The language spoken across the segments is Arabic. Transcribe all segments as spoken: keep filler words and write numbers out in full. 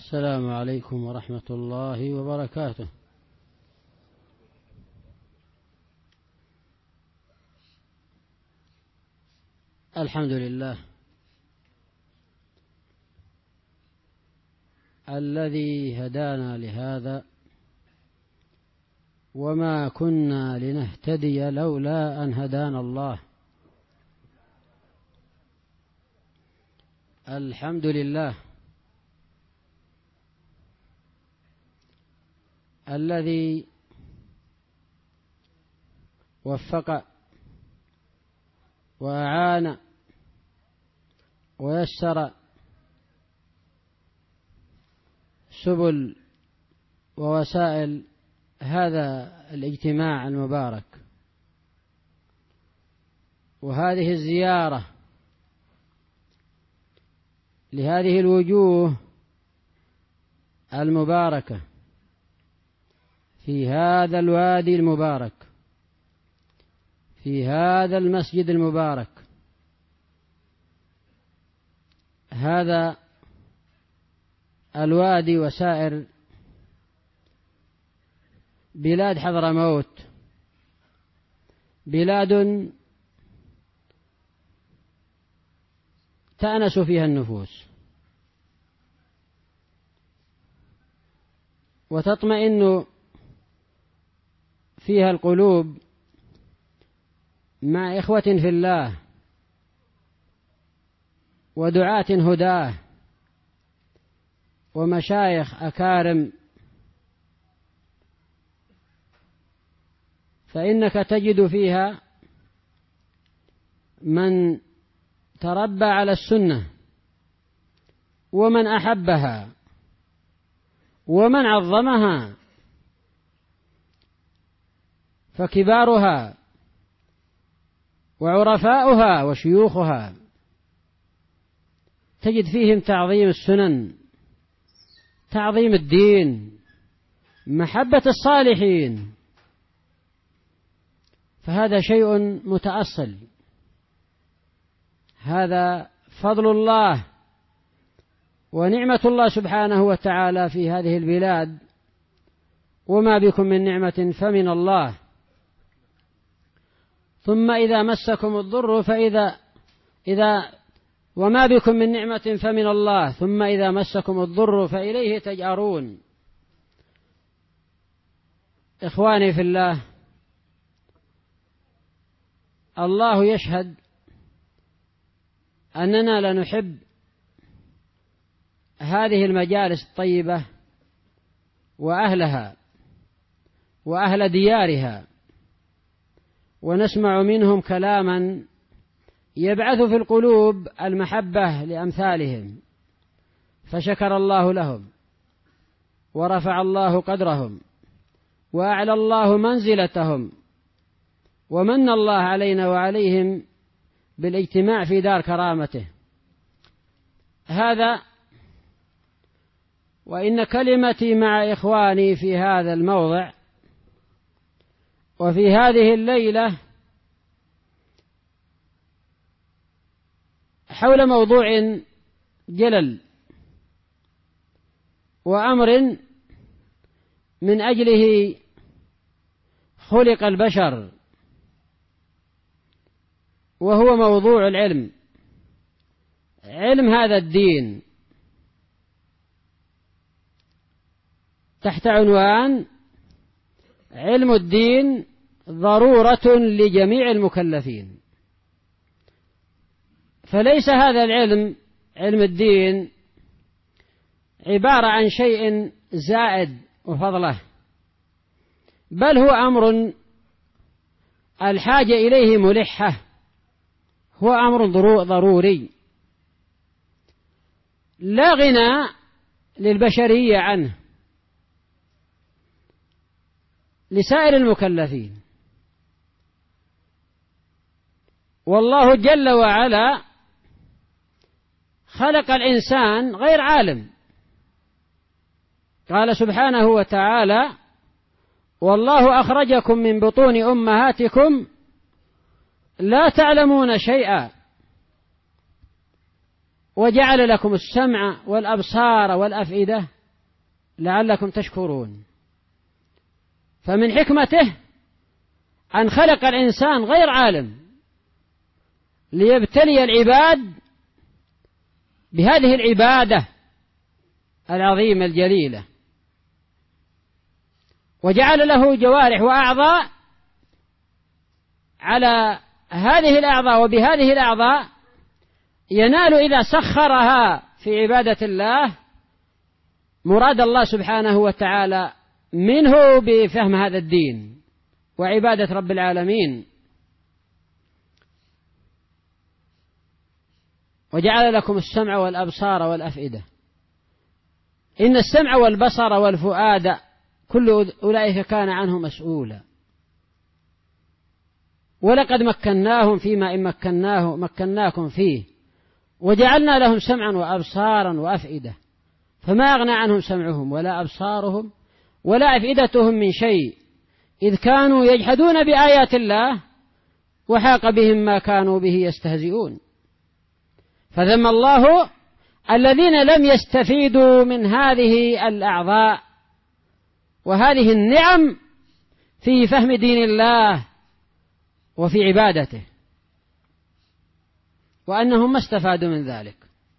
السلام عليكم ورحمة الله وبركاته. الحمد لله الذي هدانا لهذا وما كنا لنهتدي لولا أن هدانا الله. الحمد لله الذي وفق وأعان ويسر سبل ووسائل هذا الاجتماع المبارك وهذه الزيارة لهذه الوجوه المباركة في هذا الوادي المبارك في هذا المسجد المبارك. هذا الوادي وسائر بلاد حضرموت بلاد تأنس فيها النفوس وتطمئن فيها القلوب مع إخوة في الله ودعاة هداه ومشايخ أكارم، فإنك تجد فيها من تربى على السنة ومن أحبها ومن عظمها، فكبارها وعرفاؤها وشيوخها تجد فيهم تعظيم السنن، تعظيم الدين، محبة الصالحين، فهذا شيء متأصل. هذا فضل الله ونعمة الله سبحانه وتعالى في هذه البلاد، وما بكم من نعمة فمن الله. ثم إذا مسكم الضر فإذا إذا وما بكم من نعمة فمن الله ثم إذا مسكم الضر فإليه تجأرون. إخواني في الله، الله يشهد أننا لنحب هذه المجالس الطيبة وأهلها وأهل ديارها، ونسمع منهم كلاما يبعث في القلوب المحبة لأمثالهم، فشكر الله لهم ورفع الله قدرهم وأعلى الله منزلتهم، ومن الله علينا وعليهم بالاجتماع في دار كرامته. هذا وإن كلمتي مع إخواني في هذا الموضع وفي هذه الليلة حول موضوع جلل وأمر من أجله خلق البشر، وهو موضوع العلم، علم هذا الدين، تحت عنوان علم الدين ضرورة لجميع المكلفين. فليس هذا العلم علم الدين عبارة عن شيء زائد وفضله، بل هو أمر الحاجة إليه ملحة، هو أمر ضروري لا غنى للبشرية عنه لسائر المكلفين. والله جل وعلا خلق الإنسان غير عالم، قال سبحانه وتعالى: والله أخرجكم من بطون أمهاتكم لا تعلمون شيئا وجعل لكم السمع والأبصار والأفئدة لعلكم تشكرون. فمن حكمته أن خلق الإنسان غير عالم ليبتلي العباد بهذه العبادة العظيمة الجليلة، وجعل له جوارح وأعضاء، على هذه الأعضاء وبهذه الأعضاء ينال إذا سخرها في عبادة الله مراد الله سبحانه وتعالى منه بفهم هذا الدين وعبادة رب العالمين. وجعل لكم السمع والأبصار والأفئدة. إن السمع والبصر والفؤاد كل أولئك كان عنه مسؤولا. ولقد مكناهم فيما إن مكناه مكناكم فيه وجعلنا لهم سمعا وأبصارا وأفئدة فما أغنى عنهم سمعهم ولا أبصارهم ولا أفئدتهم من شيء إذ كانوا يجحدون بآيات الله وحاق بهم ما كانوا به يستهزئون. فذم الله الذين لم يستفيدوا من هذه الأعضاء وهذه النعم في فهم دين الله وفي عبادته، وأنهم ما استفادوا من ذلك.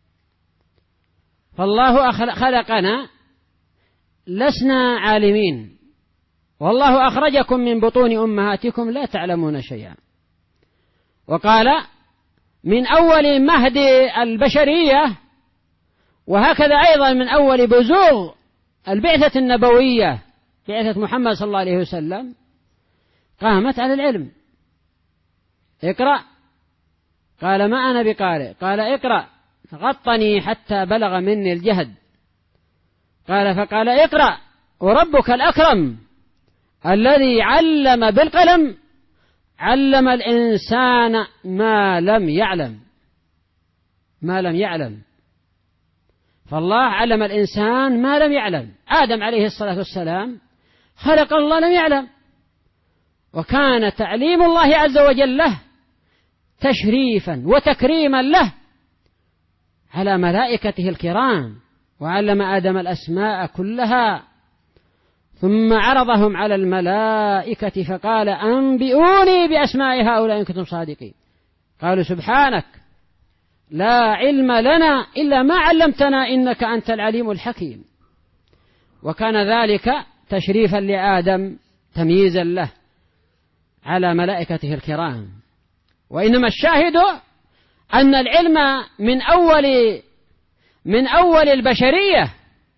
فالله خلقنا لسنا عالمين، والله أخرجكم من بطون أمهاتكم لا تعلمون شيئا. وقال من أول مهد البشرية، وهكذا أيضا من أول بزوغ البعثة النبوية بعثة محمد صلى الله عليه وسلم قامت على العلم. اقرأ، قال ما أنا بقارئ، قال اقرأ، غطني حتى بلغ مني الجهد، قال فقال اقرأ وربك الأكرم الذي علم بالقلم علم الإنسان ما لم يعلم. ما لم يعلم، فالله علم الإنسان ما لم يعلم. آدم عليه الصلاة والسلام خلق الله لم يعلم، وكان تعليم الله عز وجل له تشريفا وتكريما له على ملائكته الكرام. وعلم آدم الأسماء كلها ثم عرضهم على الملائكة فقال أنبئوني بأسماء هؤلاء إن كنتم صادقين. قالوا سبحانك لا علم لنا إلا ما علمتنا إنك أنت العليم الحكيم. وكان ذلك تشريفا لآدم تمييزا له على ملائكته الكرام. وإنما الشاهد أن العلم من أول من أول البشرية،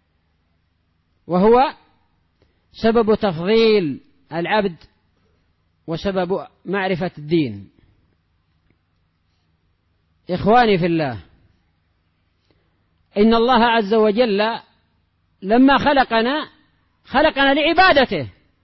وهو سبب تفضيل العبد وسبب معرفة الدين. إخواني في الله، إن الله عز وجل لما خلقنا خلقنا لعبادته،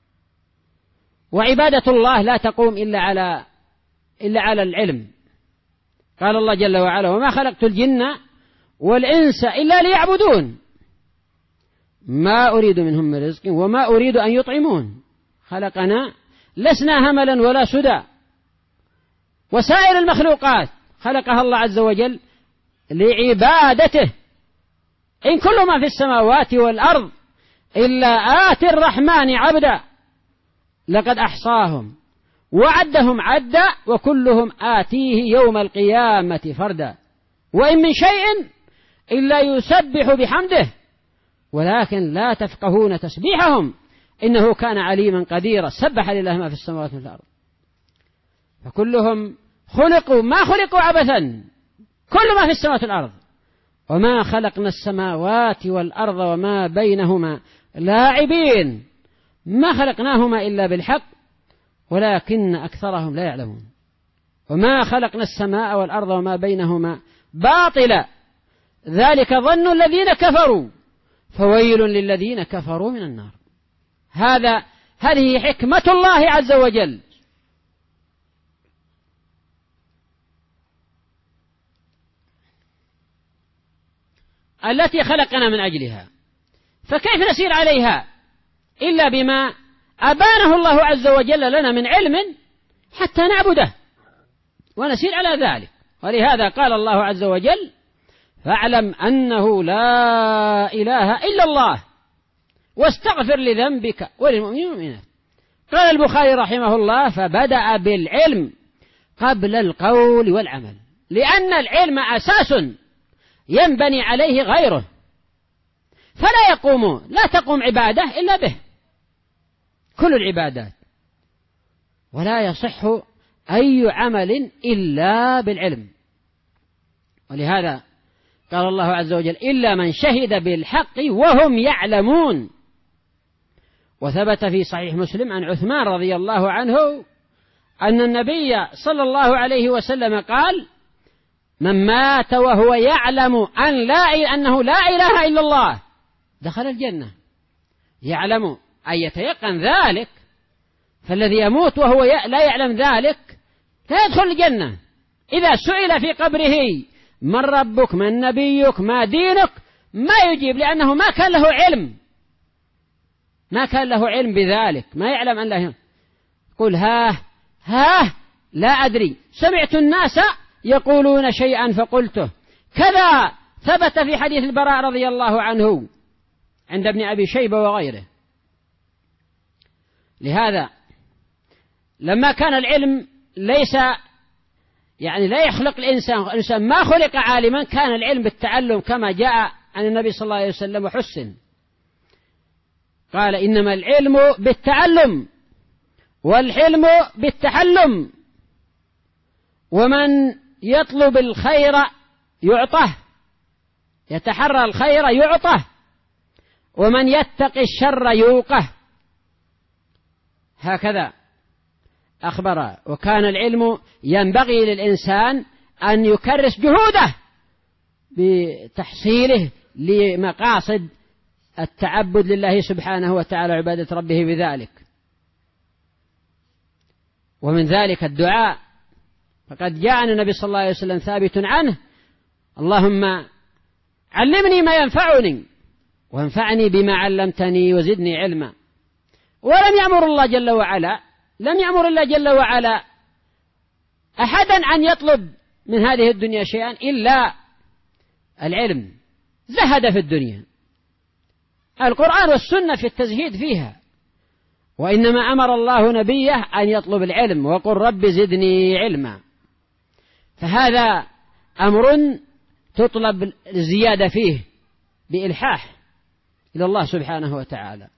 وعبادة الله لا تقوم إلا على إلا على العلم. قال الله جل وعلا وما خلقت الجن والإنس إلا ليعبدون ما أريد منهم من رزق وما أريد أن يطعمون. خلقنا لسنا هملا ولا سدى. وسائر المخلوقات خلقها الله عز وجل لعبادته. إن كل ما في السماوات والأرض إلا آتي الرحمن عبدا لقد أحصاهم وعدهم عدا وكلهم آتيه يوم القيامة فردا. وإن من شيء إلا يسبح بحمده ولكن لا تفقهون تسبيحهم إنه كان عليما قديرا. سبح لله ما في السماوات والأرض. فكلهم خلقوا ما خلقوا عبثا، كل ما في السماوات والأرض. وما خلقنا السماوات والأرض وما بينهما لاعبين، ما خلقناهما إلا بالحق ولكن أكثرهم لا يعلمون. وما خلقنا السماء والأرض وما بينهما باطلا ذلك ظن الذين كفروا فويل للذين كفروا من النار. هذا هذه حكمة الله عز وجل. التي خلقنا من أجلها، فكيف نسير عليها إلا بما أبانه الله عز وجل لنا من علم حتى نعبده ونسير على ذلك. ولهذا قال الله عز وجل فاعلم أنه لا إله إلا الله واستغفر لذنبك وللمؤمنين والمؤمنات. قال البخاري رحمه الله: فبدأ بالعلم قبل القول والعمل، لأن العلم أساس ينبني عليه غيره، فلا يقوم لا تقوم عبادة إلا به، كل العبادات، ولا يصح أي عمل إلا بالعلم. ولهذا قال الله عز وجل: إلا من شهد بالحق وهم يعلمون. وثبت في صحيح مسلم عن عثمان رضي الله عنه أن النبي صلى الله عليه وسلم قال: من مات وهو يعلم أن لا أنه لا إله إلا الله دخل الجنة. يعلم أن يتيقن ذلك، فالذي يموت وهو لا يعلم ذلك لا يدخل الجنة. إذا سئل في قبره: من ربك، من نبيك، ما دينك، ما يجيب، لأنه ما كان له علم، ما كان له علم بذلك، ما يعلم أن لا. قل ها ها لا أدري، سمعت الناس يقولون شيئا فقلته، كذا ثبت في حديث البراء رضي الله عنه عند ابن أبي شيبة وغيره. لهذا لما كان العلم ليس يعني لا يخلق الإنسان، الإنسان ما خلق عالما، كان العلم بالتعلم كما جاء عن النبي صلى الله عليه وسلم وحسن. قال: إنما العلم بالتعلم والحلم بالتحلم، ومن يطلب الخير يعطه، يتحرى الخير يعطه، ومن يتقي الشر يوقه. هكذا أخبر. وكان العلم ينبغي للإنسان أن يكرس جهوده بتحصيله لمقاصد التعبد لله سبحانه وتعالى، عبادة ربه بذلك. ومن ذلك الدعاء، فقد جاء النبي صلى الله عليه وسلم ثابت عنه: اللهم علمني ما ينفعني وانفعني بما علمتني وزدني علما. ولم يأمر الله جل وعلا لم يأمر الله جل وعلا أحدا أن يطلب من هذه الدنيا شيئا إلا العلم. زهد في الدنيا، القرآن والسنة في التزهيد فيها، وإنما أمر الله نبيه أن يطلب العلم، وقل رب زدني علما. فهذا أمر تطلب الزيادة فيه بإلحاح إلى الله سبحانه وتعالى.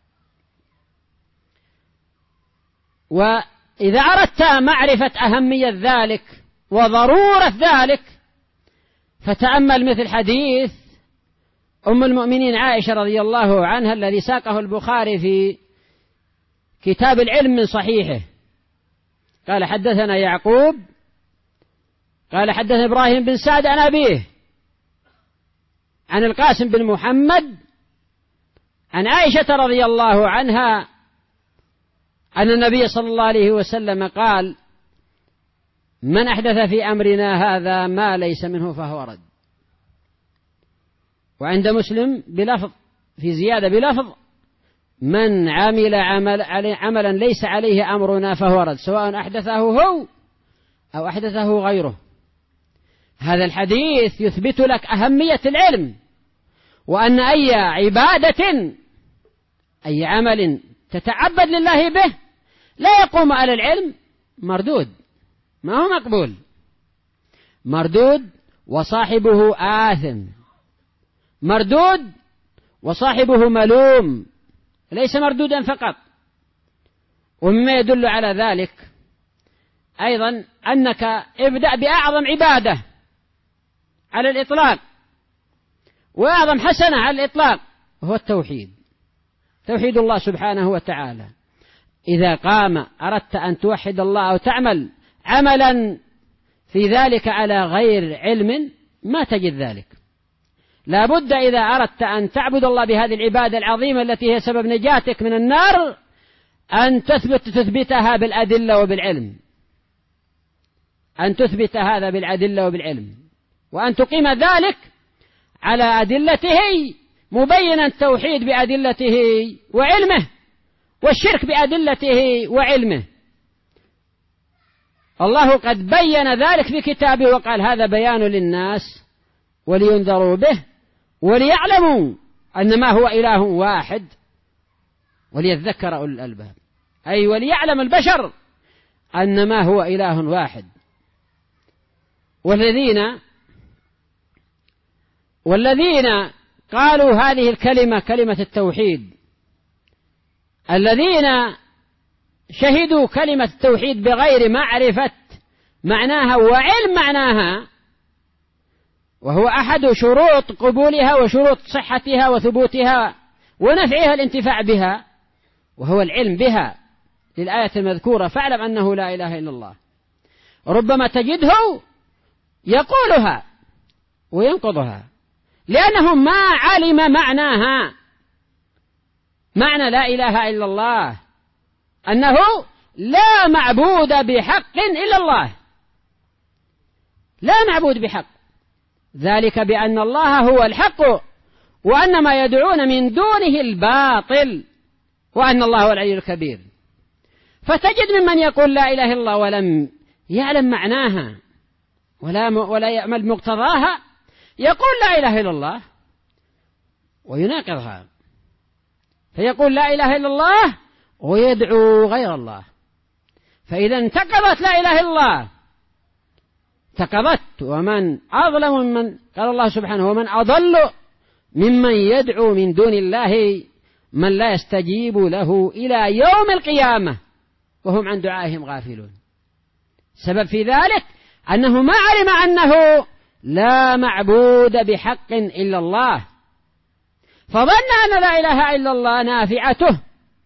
وإذا أردت معرفة أهمية ذلك وضرورة ذلك، فتأمل مثل حديث أم المؤمنين عائشة رضي الله عنها الذي ساقه البخاري في كتاب العلم من صحيحه. قال: حدثنا يعقوب قال حدثنا إبراهيم بن سعد عن أبيه عن القاسم بن محمد عن عائشة رضي الله عنها أن النبي صلى الله عليه وسلم قال: من أحدث في أمرنا هذا ما ليس منه فهو رد. وعند مسلم بلفظ، في زيادة بلفظ: من عمل عمل عملا ليس عليه أمرنا فهو رد، سواء أحدثه هو أو أحدثه غيره. هذا الحديث يثبت لك أهمية العلم، وأن أي عبادة أي عمل تتعبد لله به لا يقوم على العلم مردود، ما هو مقبول، مردود وصاحبه آثم، مردود وصاحبه ملوم، ليس مردودا فقط. ومما يدل على ذلك أيضا أنك ابدأ بأعظم عبادة على الإطلاق وأعظم حسنة على الإطلاق، وهو التوحيد، توحيد الله سبحانه وتعالى. إذا قام أردت أن توحد الله أو تعمل عملا في ذلك على غير علم ما تجد ذلك. لا بد إذا أردت أن تعبد الله بهذه العبادة العظيمة التي هي سبب نجاتك من النار أن تثبت تثبتها بالأدلة وبالعلم، أن تثبت هذا بالأدلة وبالعلم، وأن تقيم ذلك على أدلته، مبينا التوحيد بأدلته وعلمه، والشرك بأدلته وعلمه. الله قد بين ذلك في كتابه وقال: هذا بيان للناس ولينذروا به وليعلموا أن ما هو إله واحد وليذكر أولو الألباب، أي وليعلم البشر أن ما هو إله واحد. والذين والذين قالوا هذه الكلمة كلمة التوحيد، الذين شهدوا كلمة التوحيد بغير معرفة معناها وعلم معناها، وهو أحد شروط قبولها وشروط صحتها وثبوتها ونفعها الانتفاع بها، وهو العلم بها للآية المذكورة: فاعلم أنه لا إله إلا الله. ربما تجده يقولها وينقضها لأنه ما علم معناها، معنى لا إله إلا الله أنه لا معبود بحق إلا الله، لا معبود بحق، ذلك بأن الله هو الحق وأن ما يدعون من دونه الباطل وأن الله هو العلي الكبير. فتجد ممن يقول لا إله إلا الله ولم يعلم معناها ولا ولا يعمل مقتضاها يقول لا إله إلا الله ويناقضها، فيقول لا إله إلا الله ويدعو غير الله، فإذا انتقضت لا إله إلا الله انتقضت. ومن أظلم ممن قال الله سبحانه: ومن أضل ممن يدعو من دون الله من لا يستجيب له إلى يوم القيامة وهم عن دعائهم غافلون. السبب في ذلك أنه ما علم أنه لا معبود بحق إلا الله، فظن أن لا إله إلا الله نافعته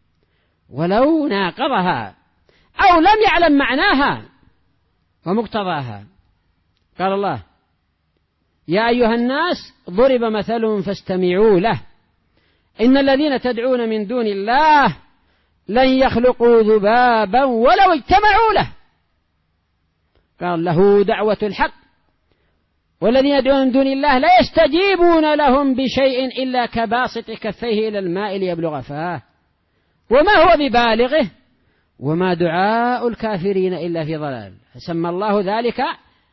ولو ناقضها أو لم يعلم معناها ومقتضاها. قال الله: يا أيها الناس ضرب مثل فاستمعوا له إن الذين تدعون من دون الله لن يخلقوا ذبابا ولو اجتمعوا له. قال: له دعوة الحق والذين يدعون من دون الله لا يستجيبون لهم بشيء إلا كباسط كفيه إلى الماء ليبلغ فاه وما هو ببالغه وما دعاء الكافرين إلا في ضلال. فسمى الله ذلك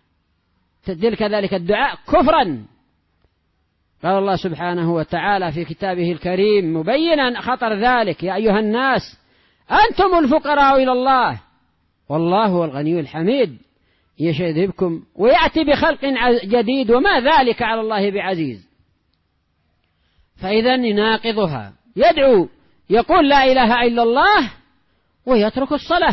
تلك ذلك الدعاء كفرا. قال الله سبحانه وتعالى في كتابه الكريم مبينا خطر ذلك: يا أيها الناس أنتم الفقراء إلى الله والله هو الغني الحميد يشاء يذهبكم ويأتي بخلق جديد وما ذلك على الله بعزيز. فإذا يناقضها، يدعو يقول لا إله إلا الله ويترك الصلاة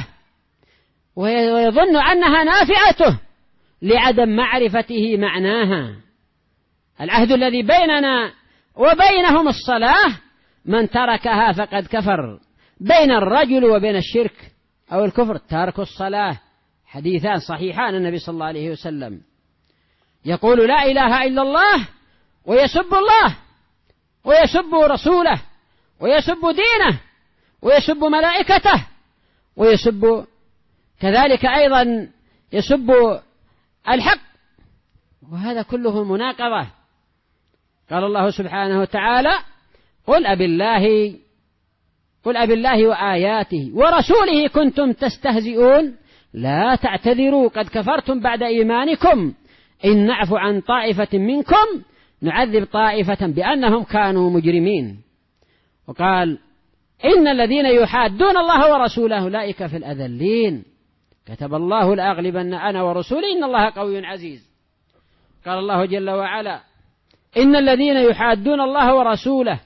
ويظن أنها نافعته لعدم معرفته معناها. العهد الذي بيننا وبينهم الصلاة، من تركها فقد كفر. بين الرجل وبين الشرك أو الكفر تارك الصلاة. حديثان صحيحان النبي صلى الله عليه وسلم يقول لا إله إلا الله ويسب الله ويسب رسوله ويسب دينه ويسب ملائكته ويسب كذلك أيضا يسب الحق، وهذا كله مناقضة. قال الله سبحانه وتعالى: قل أبي الله قل أبي الله وآياته ورسوله كنتم تستهزئون لا تعتذروا قد كفرتم بعد إيمانكم إن نعفو عن طائفة منكم نعذب طائفة بأنهم كانوا مجرمين. وقال: إن الذين يحادون الله ورسوله أولئك في الأذلين كتب الله لأغلبن أنا ورسولي إن الله قوي عزيز. قال الله جل وعلا: إن الذين يحادون الله ورسوله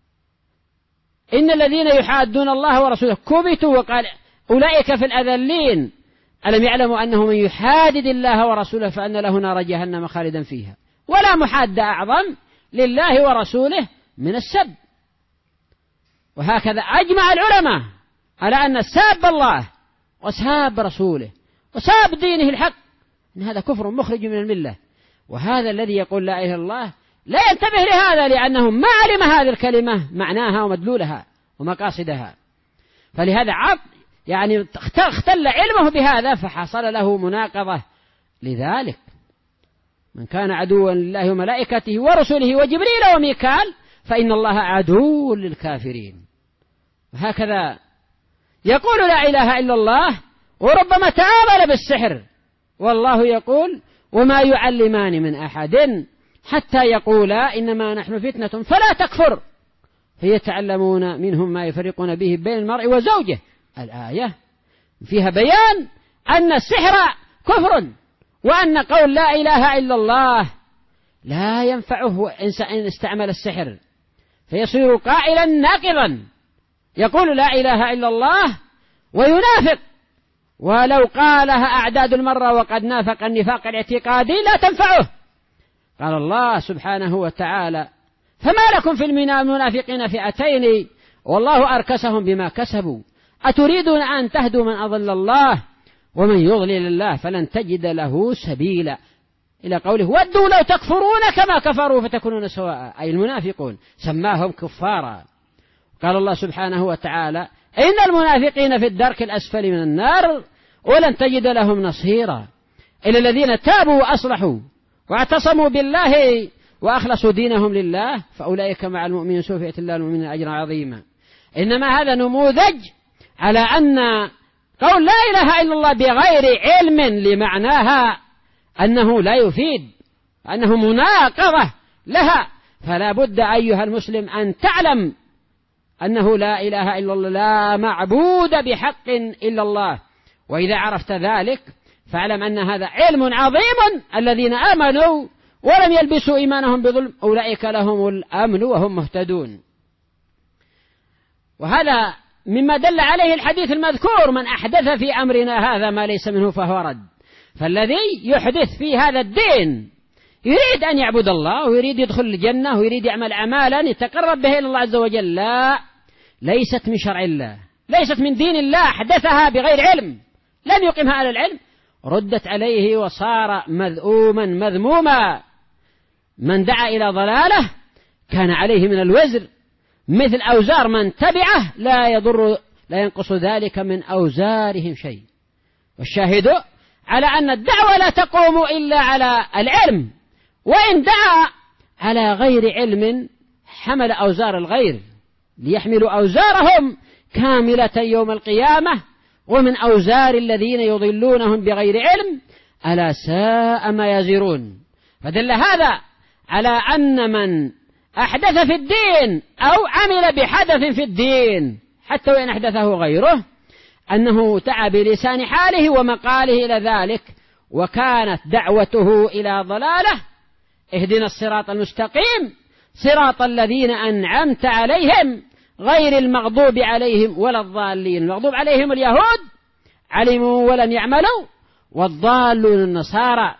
إن الذين يحادون الله ورسوله كبتوا، وقال أولئك في الأذلين ألم يعلموا أنه من يحادد الله ورسوله فأن له نار جهنم خالدا فيها. ولا محاد أعظم لله ورسوله من السب. وهكذا أجمع العلماء على أن ساب الله وساب رسوله وساب دينه الحق إن هذا كفر مخرج من الملة. وهذا الذي يقول لا إله إلا الله لا ينتبه لهذا لأنه ما علم هذه الكلمة معناها ومدلولها ومقاصدها، فلهذا عط يعني اختل علمه بهذا فحصل له مناقضة. لذلك من كان عدوا لله وملائكته ورسله وجبريل وميكال فإن الله عدو للكافرين. وهكذا يقول لا إله إلا الله وربما تعامل بالسحر، والله يقول: وما يعلمان من أحد حتى يقولا إنما نحن فتنة فلا تكفر فيتعلمون منهم ما يفرقون به بين المرء وزوجه. الآية فيها بيان أن السحر كفر، وأن قول لا إله إلا الله لا ينفعه إن استعمل السحر، فيصير قائلا ناقضا يقول لا إله إلا الله وينافق، ولو قالها أعداد المرة وقد نافق النفاق الاعتقادي لا تنفعه. قال الله سبحانه وتعالى فما لكم في المنافقين فئتين والله أركسهم بما كسبوا أتريدون أن تهدوا من أضل الله ومن يضلل الله فلن تجد له سبيلا، إلى قوله ودوا لو تكفرون كما كفروا فتكونون سواء، أي المنافقون سماهم كفارا. قال الله سبحانه وتعالى إن المنافقين في الدرك الأسفل من النار ولن تجد لهم نصيرا إلا الذين تابوا وأصلحوا واعتصموا بالله وأخلصوا دينهم لله فأولئك مع المؤمنين سوف يؤتي الله المؤمنين أجرا عظيما. إنما هذا نموذج على أن قول لا إله إلا الله بغير علم لمعناها أنه لا يفيد، أنه مناقضة لها، فلا بد أيها المسلم أن تعلم أنه لا إله إلا الله لا معبود بحق إلا الله، وإذا عرفت ذلك فاعلم أن هذا علم عظيم. الذين آمنوا ولم يلبسوا إيمانهم بظلم أولئك لهم الأمن وهم مهتدون. وهذا مما دل عليه الحديث المذكور من أحدث في أمرنا هذا ما ليس منه فهو رد. فالذي يحدث في هذا الدين يريد أن يعبد الله ويريد يدخل الجنة ويريد يعمل أعمالا يتقرب به إلى الله عز وجل، لا، ليست من شرع الله، ليست من دين الله، أحدثها بغير علم لم يقمها على العلم ردت عليه وصار مذءوما مذموما. من دعا إلى ضلاله كان عليه من الوزر مثل أوزار من تبعه لا يضر لا ينقص ذلك من أوزارهم شيء. والشاهد على أن الدعوة لا تقوم إلا على العلم، وإن دعا على غير علم حمل أوزار الغير ليحملوا أوزارهم كاملة يوم القيامة ومن أوزار الذين يضلونهم بغير علم ألا ساء ما يزرون. فدل هذا على أن من أحدث في الدين أو عمل بحدث في الدين حتى وإن أحدثه غيره أنه دعا بلسان حاله ومقاله إلى ذلك وكانت دعوته إلى ضلاله. اهدنا الصراط المستقيم صراط الذين أنعمت عليهم غير المغضوب عليهم ولا الضالين. المغضوب عليهم اليهود علموا ولم يعملوا، والضالون النصارى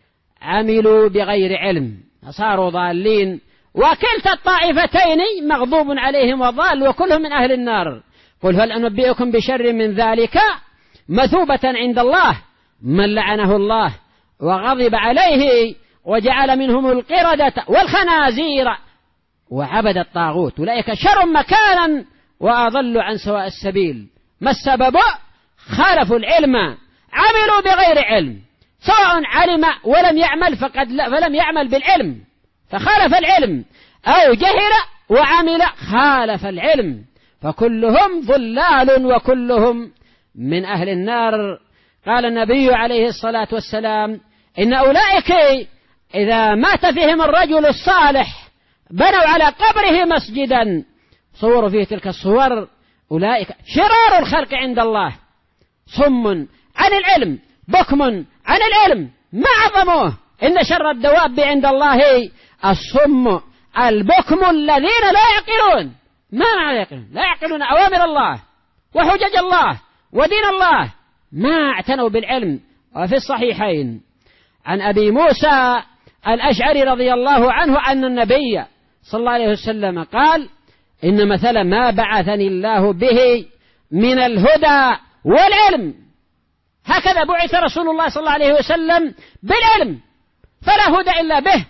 عملوا بغير علم صاروا ضالين، وكلتا الطائفتين مغضوب عليهم وضال وكلهم من أهل النار. قل هل أنبئكم بشر من ذلك مثوبة عند الله من لعنه الله وغضب عليه وجعل منهم القردة والخنازير وعبد الطاغوت أولئك شر مكانا وأضل عن سواء السبيل. ما السبب؟ خالفوا العلم، عملوا بغير علم، سواء علم ولم يعمل فقد لا فلم يعمل بالعلم فخالف العلم، أو جهل وعمل خالف العلم، فكلهم ضلال وكلهم من أهل النار. قال النبي عليه الصلاة والسلام إن أولئك إذا مات فيهم الرجل الصالح بنوا على قبره مسجدا صوروا فيه تلك الصور أولئك شرار الخلق عند الله صم عن العلم بكم عن العلم ما عظموه. إن شر الدواب عند الله الصم البكم الذين لا يعقلون. ما معنى يعقلون؟ لا يعقلون أوامر الله وحجج الله ودين الله، ما اعتنوا بالعلم. وفي الصحيحين عن أبي موسى الأشعري رضي الله عنه أن النبي صلى الله عليه وسلم قال إن مثل ما بعثني الله به من الهدى والعلم، هكذا بعث رسول الله صلى الله عليه وسلم بالعلم، فلا هدى إلا به،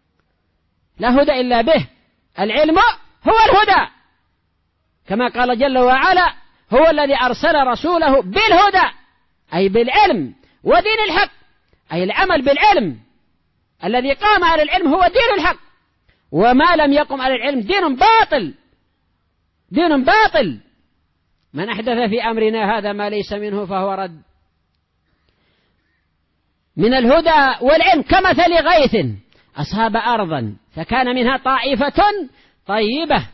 لا هدى إلا به. العلم هو الهدى، كما قال جل وعلا هو الذي أرسل رسوله بالهدى أي بالعلم ودين الحق، أي العمل بالعلم. الذي قام على العلم هو دين الحق، وما لم يقم على العلم دين باطل، دين باطل. من أحدث في أمرنا هذا ما ليس منه فهو رد. من الهدى والعلم كمثل غيث أصاب أرضا فكان منها طائفة طيبة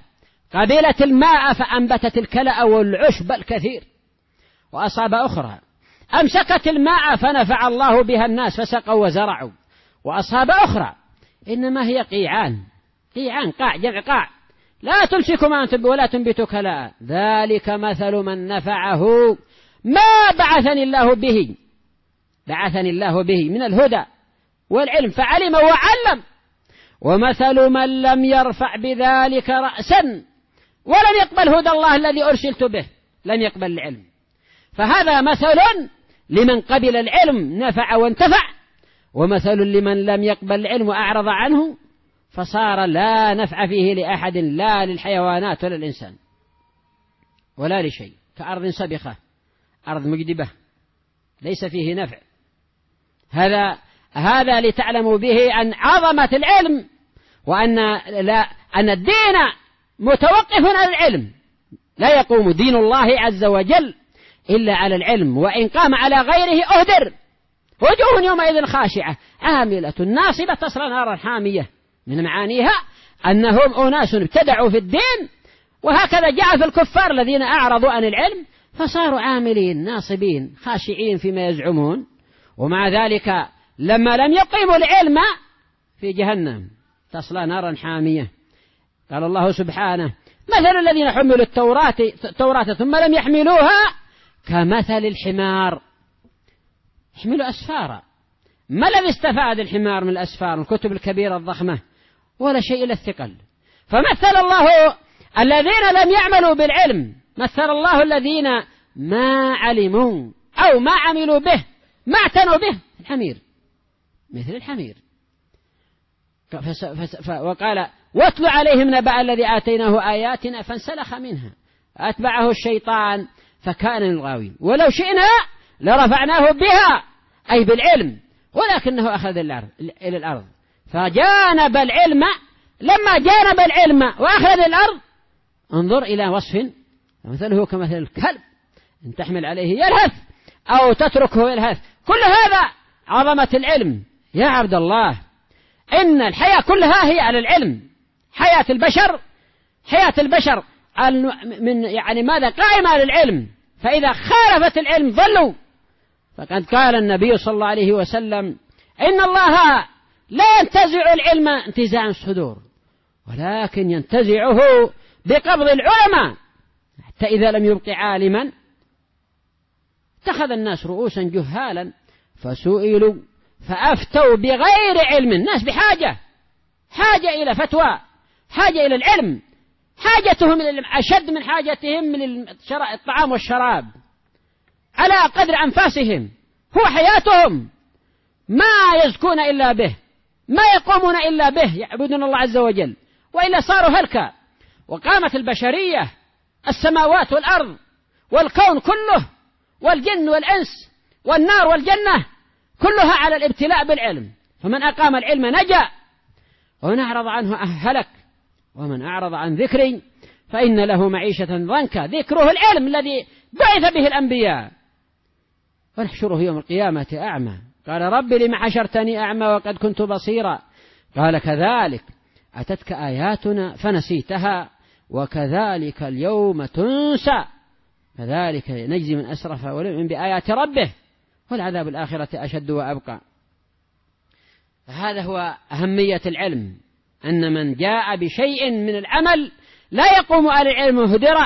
قبلت الماء فأنبتت الكلأ والعشب الكثير، وأصاب أخرى أمسكت الماء فنفع الله بها الناس فسقوا وزرعوا، وأصاب أخرى إنما هي قيعان، قيعان قاع جمع قاع، لا تمسكوا ما أنتم ولا تنبتوا كلاء. ذلك مثل من نفعه ما بعثني الله به بعثني الله به من الهدى والعلم فعلم وعلم، ومثل من لم يرفع بذلك رأسا ولم يقبل هدى الله الذي أرسلت به، لم يقبل العلم. فهذا مثل لمن قبل العلم نفع وانتفع، ومثل لمن لم يقبل العلم وأعرض عنه فصار لا نفع فيه لأحد، لا للحيوانات ولا الإنسان ولا لشيء، كأرض سبخة، أرض مجدبة ليس فيه نفع. هذا هذا لتعلموا به أن عظمة العلم، وأن لا أن الدين متوقف على العلم، لا يقوم دين الله عز وجل إلا على العلم، وإن قام على غيره أهدر. وجوه يومئذ خاشعة عاملة ناصبة تصلى نارا حامية، من معانيها أنهم أناس ابتدعوا في الدين، وهكذا جاء في الكفار الذين أعرضوا عن العلم فصاروا عاملين ناصبين خاشعين فيما يزعمون، ومع ذلك لما لم يقيموا العلم في جهنم تصلى نارا حامية. قال الله سبحانه: مثل الذين حملوا التوراة التوراة ثم لم يحملوها كمثل الحمار يحمل أسفارا. ما الذي استفاد الحمار من الأسفار الكتب الكبيرة الضخمة؟ ولا شيء إلا الثقل. فمثل الله الذين لم يعملوا بالعلم، مثل الله الذين ما علموا أو ما عملوا به ما اعتنوا به الحمير، مثل الحمير. وقال: واتل عليهم نبأ الذي آتيناه آياتنا فانسلخ منها أتبعه الشيطان فكان من الغاوين ولو شئنا لرفعناه بها أي بالعلم ولكنه أخذ إلى الأرض فجانب العلم. لما جانب العلم وأخذ الأرض انظر إلى وصف مثله كمثل الكلب إن تحمل عليه يلهث أو تتركه يلهث. كل هذا عظمة العلم يا عبد الله. إن الحياة كلها هي على العلم. حياة البشر حياة البشر من يعني ماذا قائمة على العلم، فإذا خالفت العلم ضلوا. فقد قال النبي صلى الله عليه وسلم: إن الله لا ينتزع العلم انتزاع الصدور ولكن ينتزعه بقبض العلماء، حتى إذا لم يبق عالما اتخذ الناس رؤوسا جهالا فسئلوا فأفتوا بغير علم. الناس بحاجة حاجة إلى فتوى، حاجة إلى العلم، حاجتهم إلى العلم أشد من حاجتهم من الطعام والشراب، على قدر أنفاسهم. هو حياتهم ما يزكون إلا به، ما يقومون إلا به، يعبدون الله عز وجل، وإلا صاروا هلكا. وقامت البشرية السماوات والأرض والكون كله والجن والإنس والنار والجنة كلها على الابتلاء بالعلم. فمن أقام العلم نجا ومن أعرض عنه هلك. ومن أعرض عن ذكري فإن له معيشة ضنكا. ذكره العلم الذي بعث به الأنبياء. ونحشره يوم القيامة أعمى. قال: رب لم حشرتني أعمى وقد كنت بصيرا. قال: كذلك أتتك آياتنا فنسيتها وكذلك اليوم تنسى كذلك نجزي من أسرف ولم يؤمن بآيات ربه والعذاب الآخرة أشد وأبقى. هذا هو أهمية العلم، أن من جاء بشيء من العمل لا يقوم على العلم مهدرا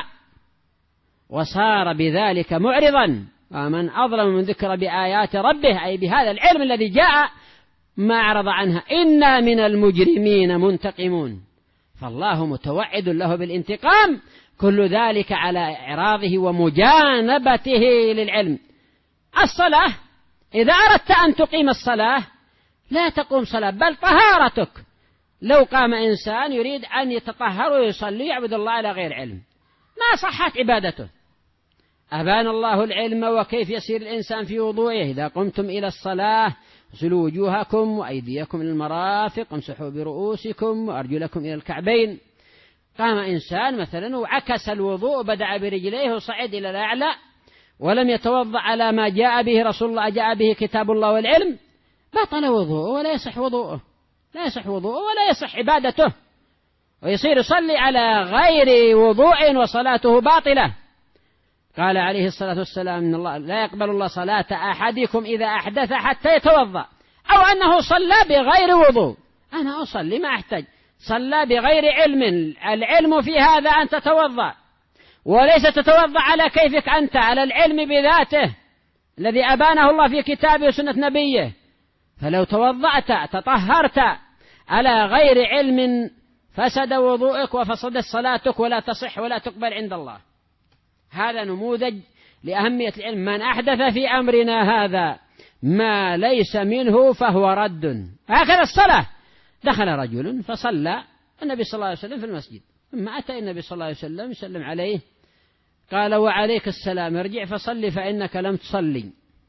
وصار بذلك معرضا. ومن أظلم من ذكر بآيات ربه أي بهذا العلم الذي جاء ما أعرض عنها. إنا من المجرمين منتقمون. فالله متوعد له بالانتقام، كل ذلك على إعراضه ومجانبته للعلم. الصلاة إذا أردت أن تقيم الصلاة لا تقوم صلاة بل طهارتك. لو قام إنسان يريد أن يتطهر ويصلي يعبد الله على غير علم ما صحت عبادته. أبان الله العلم وكيف يسير الإنسان في وضوئه. إذا قمتم إلى الصلاة اغسلوا وجوهكم وأيديكم إلى المرافق وامسحوا برؤوسكم وأرجلكم إلى الكعبين. قام إنسان مثلا وعكس الوضوء بدأ برجليه وصعد إلى الأعلى ولم يتوضأ على ما جاء به رسول الله جاء به كتاب الله والعلم بطل وضوءه ولا يصح وضوءه لا يصح وضوءه ولا يصح عبادته. ويصير يصلي على غير وضوء وصلاته باطلة. قال عليه الصلاة والسلام إن الله لا يقبل الله صلاة أحدكم إذا أحدث حتى يتوضأ، أو أنه صلى بغير وضوء. أنا أصلي ما أحتاج، صلى بغير علم، العلم في هذا أن تتوضأ، وليس تتوضأ على كيفك أنت، على العلم بذاته الذي أبانه الله في كتابه وسنة نبيه. فلو توضأت تطهرت على غير علم فسد وضوءك وفسدت صلاتك ولا تصح ولا تقبل عند الله. هذا نموذج لأهمية العلم. من أحدث في أمرنا هذا ما ليس منه فهو رد. هكذا الصلاة، دخل رجل فصلى النبي صلى الله عليه وسلم في المسجد، ثم أتى النبي صلى الله عليه وسلم يسلم عليه، قال وعليك السلام، ارجع فصلي فإنك لم تصلي.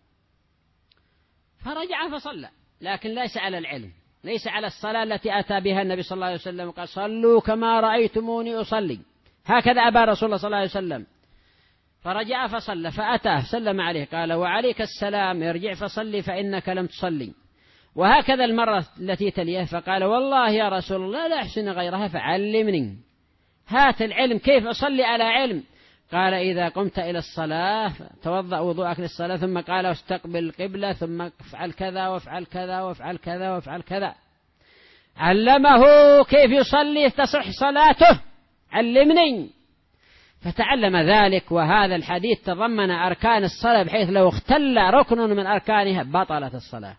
فرجع فصلى، لكن ليس على العلم، ليس على الصلاة التي أتى بها النبي صلى الله عليه وسلم، قال صلوا كما رأيتموني أصلي، هكذا أبى رسول الله صلى الله عليه وسلم. فرجع فصلى، فأتاه سلم عليه قال وعليك السلام، ارجع فصلي فإنك لم تصلي. وهكذا المرة التي تليه، فقال والله يا رسول الله لا أحسن غيرها فعلمني، هات العلم كيف أصلي على علم. قال إذا قمت إلى الصلاة توضأ وضوءك للصلاة، ثم قال واستقبل القبلة، ثم افعل كذا وافعل كذا وافعل كذا وافعل كذا. علمه كيف يصلي تصح صلاته، علمني. فتعلم ذلك. وهذا الحديث تضمن أركان الصلاة، بحيث لو اختل ركن من أركانها بطلت الصلاة.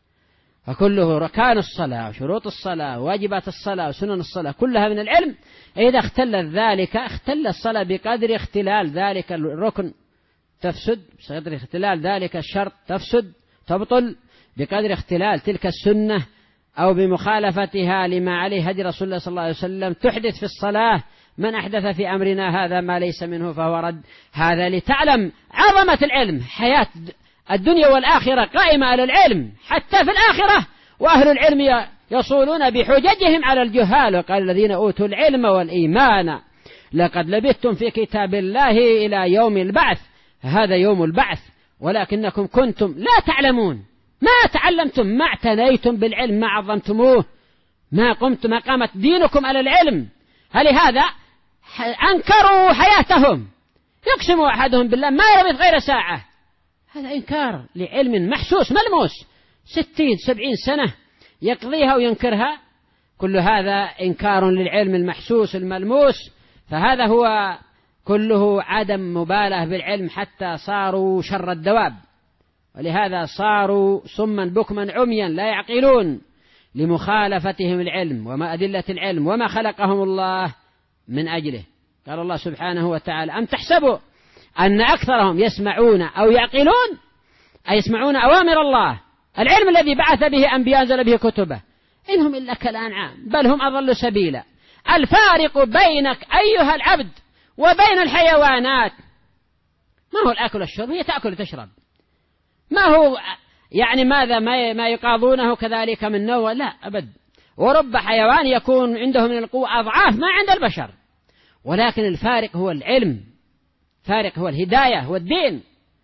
فكله ركان الصلاة وشروط الصلاة وواجبات الصلاة وسنن الصلاة كلها من العلم. إذا اختل ذلك اختل الصلاة بقدر اختلال ذلك الركن تفسد، بقدر اختلال ذلك الشرط تفسد تبطل، بقدر اختلال تلك السنة أو بمخالفتها لما عليه هدي رسول الله صلى الله عليه وسلم تحدث في الصلاة. من أحدث في أمرنا هذا ما ليس منه فهو رد. هذا لتعلم عظمة العلم. حياة الدنيا والآخرة قائمة على العلم حتى في الآخرة، وأهل العلم يصولون بحججهم على الجهال. وقال الذين أوتوا العلم والإيمان لقد لبثتم في كتاب الله إلى يوم البعث. هذا يوم البعث، ولكنكم كنتم لا تعلمون، ما تعلمتم، ما اعتنيتم بالعلم، ما عظمتموه، ما قمتم، ما قامت دينكم على العلم. فلهذا أنكروا حياتهم، يقسم أحدهم بالله ما يربط غير ساعة. هذا إنكار لعلم محسوس ملموس، ستين سبعين سنة يقضيها وينكرها، كل هذا إنكار للعلم المحسوس الملموس. فهذا هو كله عدم مبالاة بالعلم، حتى صاروا شر الدواب. ولهذا صاروا صما بكما عميا لا يعقلون لمخالفتهم العلم وما أدلة العلم وما خلقهم الله من أجله. قال الله سبحانه وتعالى أم تحسبوا أن أكثرهم يسمعون أو يعقلون، أي يسمعون أوامر الله، العلم الذي بعث به أنبياء أنزل به كتبه، إنهم إلا كالأنعام بل هم أضل سبيلا. الفارق بينك أيها العبد وبين الحيوانات ما هو الأكل والشرب، هي تأكل وتشرب، ما هو يعني ماذا ما يقاضونه كذلك من نوع، لا أبد. ورب حيوان يكون عنده من القوة أضعاف ما عند البشر، ولكن الفارق هو العلم، فارق هو الهداية هو الدين.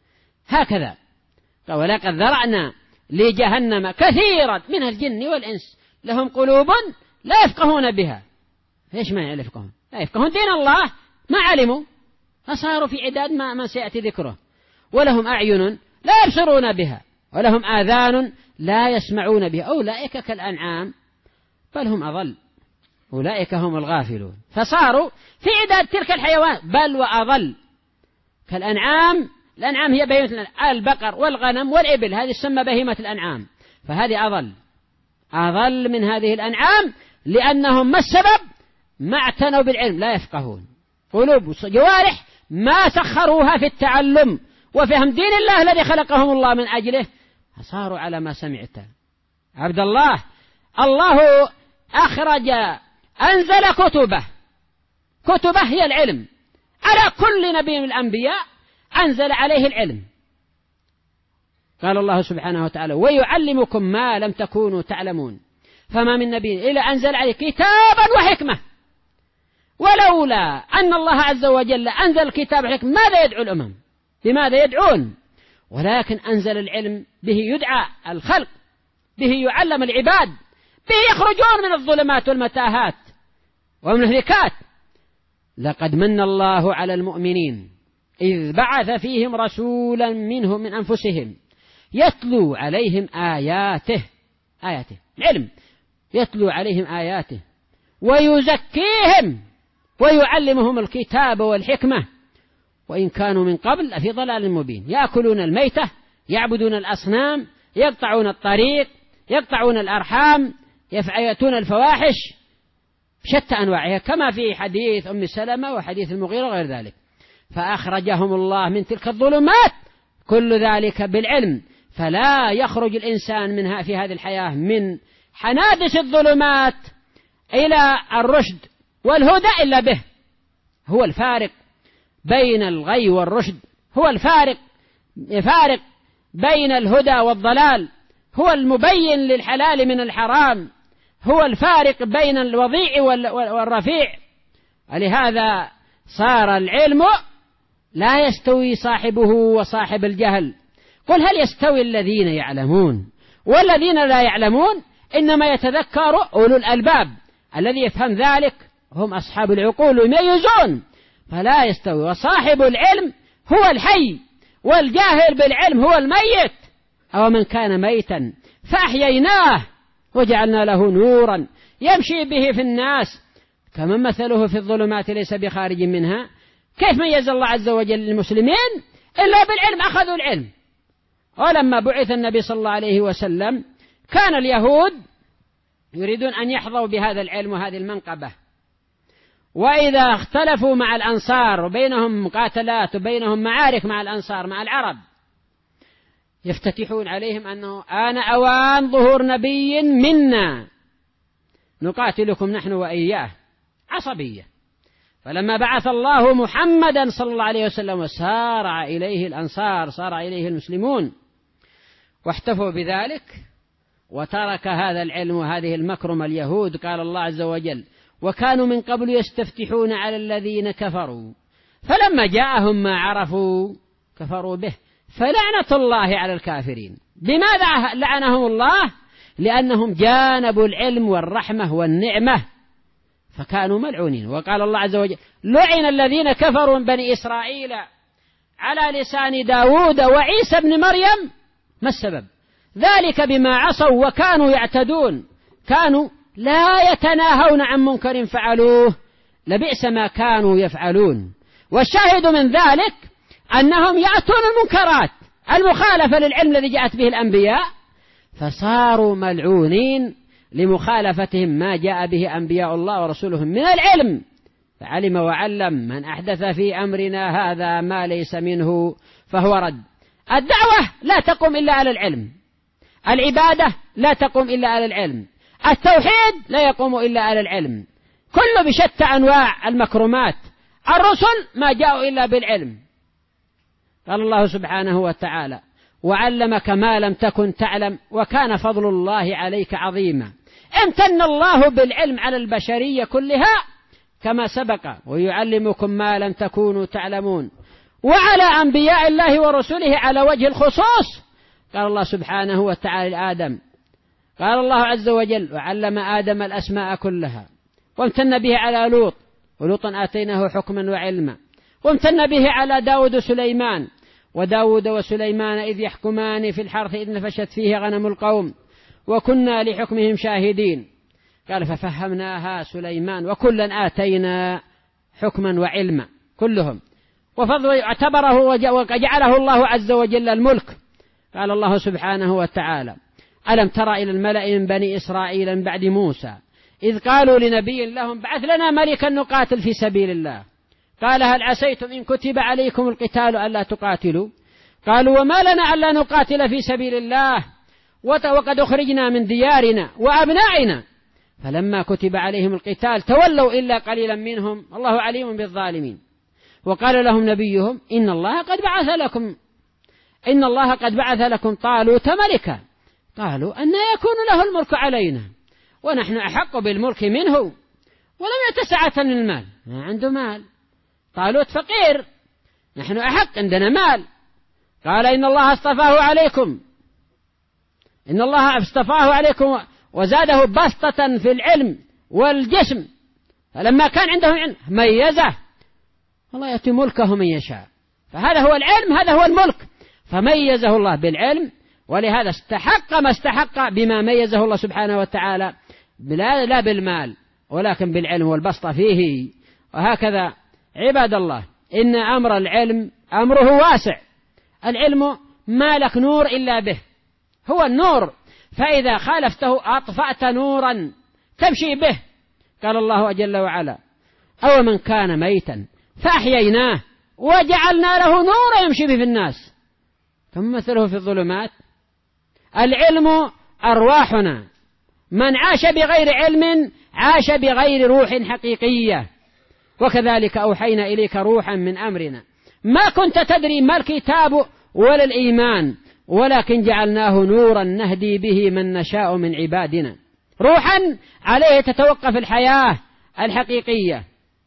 هكذا ولقد ذرأنا لجهنم كثيرا من الجن والإنس لهم قلوب لا يفقهون بها. إيش ما يفقهون؟ لا يفقهون دين الله، ما علموا فصاروا في عداد ما, ما سيأتي ذكره. ولهم أعين لا يبصرون بها ولهم آذان لا يسمعون بها، أولئك كالأنعام بل هم أضل، أولئك هم الغافلون. فصاروا في عداد تلك الحيوان بل وأضل كالأنعام. الأنعام هي بهيمة البقر والغنم والإبل، هذه تسمى بهيمة الأنعام، فهذه أضل أضل من هذه الأنعام، لأنهم ما السبب؟ ما اعتنوا بالعلم، لا يفقهون، قلوب جوارح ما سخروها في التعلم وفهم دين الله الذي خلقهم الله من أجله، فصاروا على ما سمعت. عبد الله الله أخرج أنزل كتبه، كتبه هي العلم، على كل نبي من الأنبياء أنزل عليه العلم. قال الله سبحانه وتعالى ويعلمكم ما لم تكونوا تعلمون. فما من نبي إلا أنزل عليه كتابا وحكمة. ولولا أن الله عز وجل أنزل الكتاب والحكمة ماذا يدعو الأمم؟ بماذا يدعون؟ ولكن أنزل العلم به يدعى الخلق، به يعلم العباد، به يخرجون من الظلمات والمتاهات. ومهلكات. لقد من الله على المؤمنين إذ بعث فيهم رسولا منهم من أنفسهم يتلو عليهم آياته آياته العلم يتلو عليهم آياته ويزكيهم ويعلمهم الكتاب والحكمة وإن كانوا من قبل في ضلال مبين. يأكلون الميتة، يعبدون الأصنام، يقطعون الطريق، يقطعون الأرحام، يأتون الفواحش شتى أنواعها كما في حديث أم سلمة وحديث المغيرة وغير ذلك. فأخرجهم الله من تلك الظلمات كل ذلك بالعلم. فلا يخرج الإنسان منها في هذه الحياة من حنادس الظلمات إلى الرشد والهدى إلا به. هو الفارق بين الغي والرشد، هو الفارق فارق بين الهدى والضلال، هو المبين للحلال من الحرام، هو الفارق بين الوضيع والرفيع. ولهذا صار العلم لا يستوي صاحبه وصاحب الجهل. قل هل يستوي الذين يعلمون والذين لا يعلمون؟ إنما يتذكر أولو الألباب. الذي يفهم ذلك هم أصحاب العقول يميزون. فلا يستوي. وصاحب العلم هو الحي والجاهل بالعلم هو الميت. أو من كان ميتا فأحييناه وجعلنا له نورا يمشي به في الناس كمن مثله في الظلمات ليس بخارج منها. كيف ميز الله عز وجل المسلمين؟ إلا بالعلم، أخذوا العلم. ولما بعث النبي صلى الله عليه وسلم كان اليهود يريدون أن يحظوا بهذا العلم وهذه المنقبة، وإذا اختلفوا مع الأنصار وبينهم مقاتلات وبينهم معارك مع الأنصار مع العرب يفتتحون عليهم أنه آن أوان ظهور نبي منا نقاتلكم نحن وإياه. عصبية. فلما بعث الله محمدا صلى الله عليه وسلم وسارع إليه الأنصار سارع إليه المسلمون واحتفوا بذلك وترك هذا العلم وهذه المكرمة اليهود. قال الله عز وجل وكانوا من قبل يستفتحون على الذين كفروا فلما جاءهم ما عرفوا كفروا به فلعنة الله على الكافرين. بماذا لعنهم الله؟ لأنهم جانبوا العلم والرحمة والنعمة فكانوا ملعونين. وقال الله عز وجل لعن الذين كفروا من بني إسرائيل على لسان داود وعيسى بن مريم. ما السبب؟ ذلك بما عصوا وكانوا يعتدون. كانوا لا يتناهون عن منكر فعلوه لبئس ما كانوا يفعلون. والشاهد من ذلك أنهم يأتون المنكرات المخالفة للعلم الذي جاءت به الأنبياء فصاروا ملعونين لمخالفتهم ما جاء به أنبياء الله ورسولهم من العلم. فعلم وعلم من أحدث في أمرنا هذا ما ليس منه فهو رد. الدعوة لا تقوم إلا على العلم، العبادة لا تقوم إلا على العلم، التوحيد لا يقوم إلا على العلم. كل بشتى أنواع المكرمات. الرسل ما جاءوا إلا بالعلم. قال الله سبحانه وتعالى وعلمك ما لم تكن تعلم وكان فضل الله عليك عظيما. امتن الله بالعلم على البشرية كلها كما سبق ويعلمكم ما لم تكونوا تعلمون. وعلى أنبياء الله ورسله على وجه الخصوص قال الله سبحانه وتعالى لآدم قال الله عز وجل وعلم آدم الأسماء كلها وامتن به على لوط ولوطا آتيناه حكما وعلما وامتن به على داود وسليمان وداود وسليمان إذ يحكمان في الحرث إذ نفشت فيه غنم القوم وكنا لحكمهم شاهدين. قال ففهمناها سليمان وكلا آتينا حكما وعلما كلهم. وفضل اعتبره وجعله الله عز وجل الملك. قال الله سبحانه وتعالى ألم تر إلى الملأ من بني إسرائيل من بعد موسى إذ قالوا لنبي لهم بعث لنا ملكا نقاتل في سبيل الله قال هل عسيتم إن كتب عليكم القتال ألا تقاتلوا قالوا وما لنا ألا نقاتل في سبيل الله وقد أخرجنا من ديارنا وأبنائنا فلما كتب عليهم القتال تولوا إلا قليلا منهم الله عليم بالظالمين. وقال لهم نبيهم إن الله قد بعث لكم إن الله قد بعث لكم طالوت ملكا قالوا أن يكون له الملك علينا ونحن أحق بالملك منه ولم يتسعة من المال. ما عنده مال. طالوت فقير نحن أحق عندنا مال. قال إن الله اصطفاه عليكم إن الله اصطفاه عليكم وزاده بسطة في العلم والجسم فلما كان عندهم علم ميزه، الله يأتي ملكه من يشاء، فهذا هو العلم، هذا هو الملك، فميزه الله بالعلم، ولهذا استحق ما استحق بما ميزه الله سبحانه وتعالى، لا, لا بالمال ولكن بالعلم والبسط فيه. وهكذا عباد الله، إن أمر العلم أمره واسع. العلم ما لك نور إلا به، هو النور، فإذا خالفته أطفأت نورا تمشي به. قال الله جل وعلا: أو من كان ميتا فأحييناه وجعلنا له نورا يمشي به في الناس ثم مثله في الظلمات. العلم أرواحنا، من عاش بغير علم عاش بغير روح حقيقية. وكذلك أوحينا إليك روحا من أمرنا ما كنت تدري ما الكتاب ولا الإيمان ولكن جعلناه نورا نهدي به من نشاء من عبادنا. روحا عليه تتوقف الحياة الحقيقية.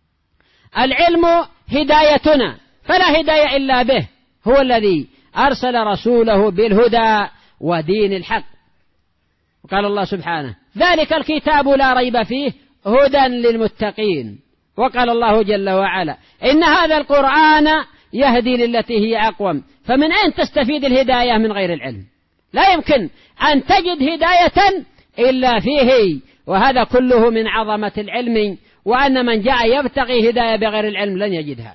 العلم هدايتنا، فلا هداية إلا به، هو الذي أرسل رسوله بالهدى ودين الحق. وقال الله سبحانه: ذلك الكتاب لا ريب فيه هدى للمتقين. وقال الله جل وعلا: إن هذا القرآن يهدي للتي هي أقوم. فمن أين تستفيد الهداية من غير العلم؟ لا يمكن أن تجد هداية إلا فيه، وهذا كله من عظمة العلم، وأن من جاء يبتغي هداية بغير العلم لن يجدها.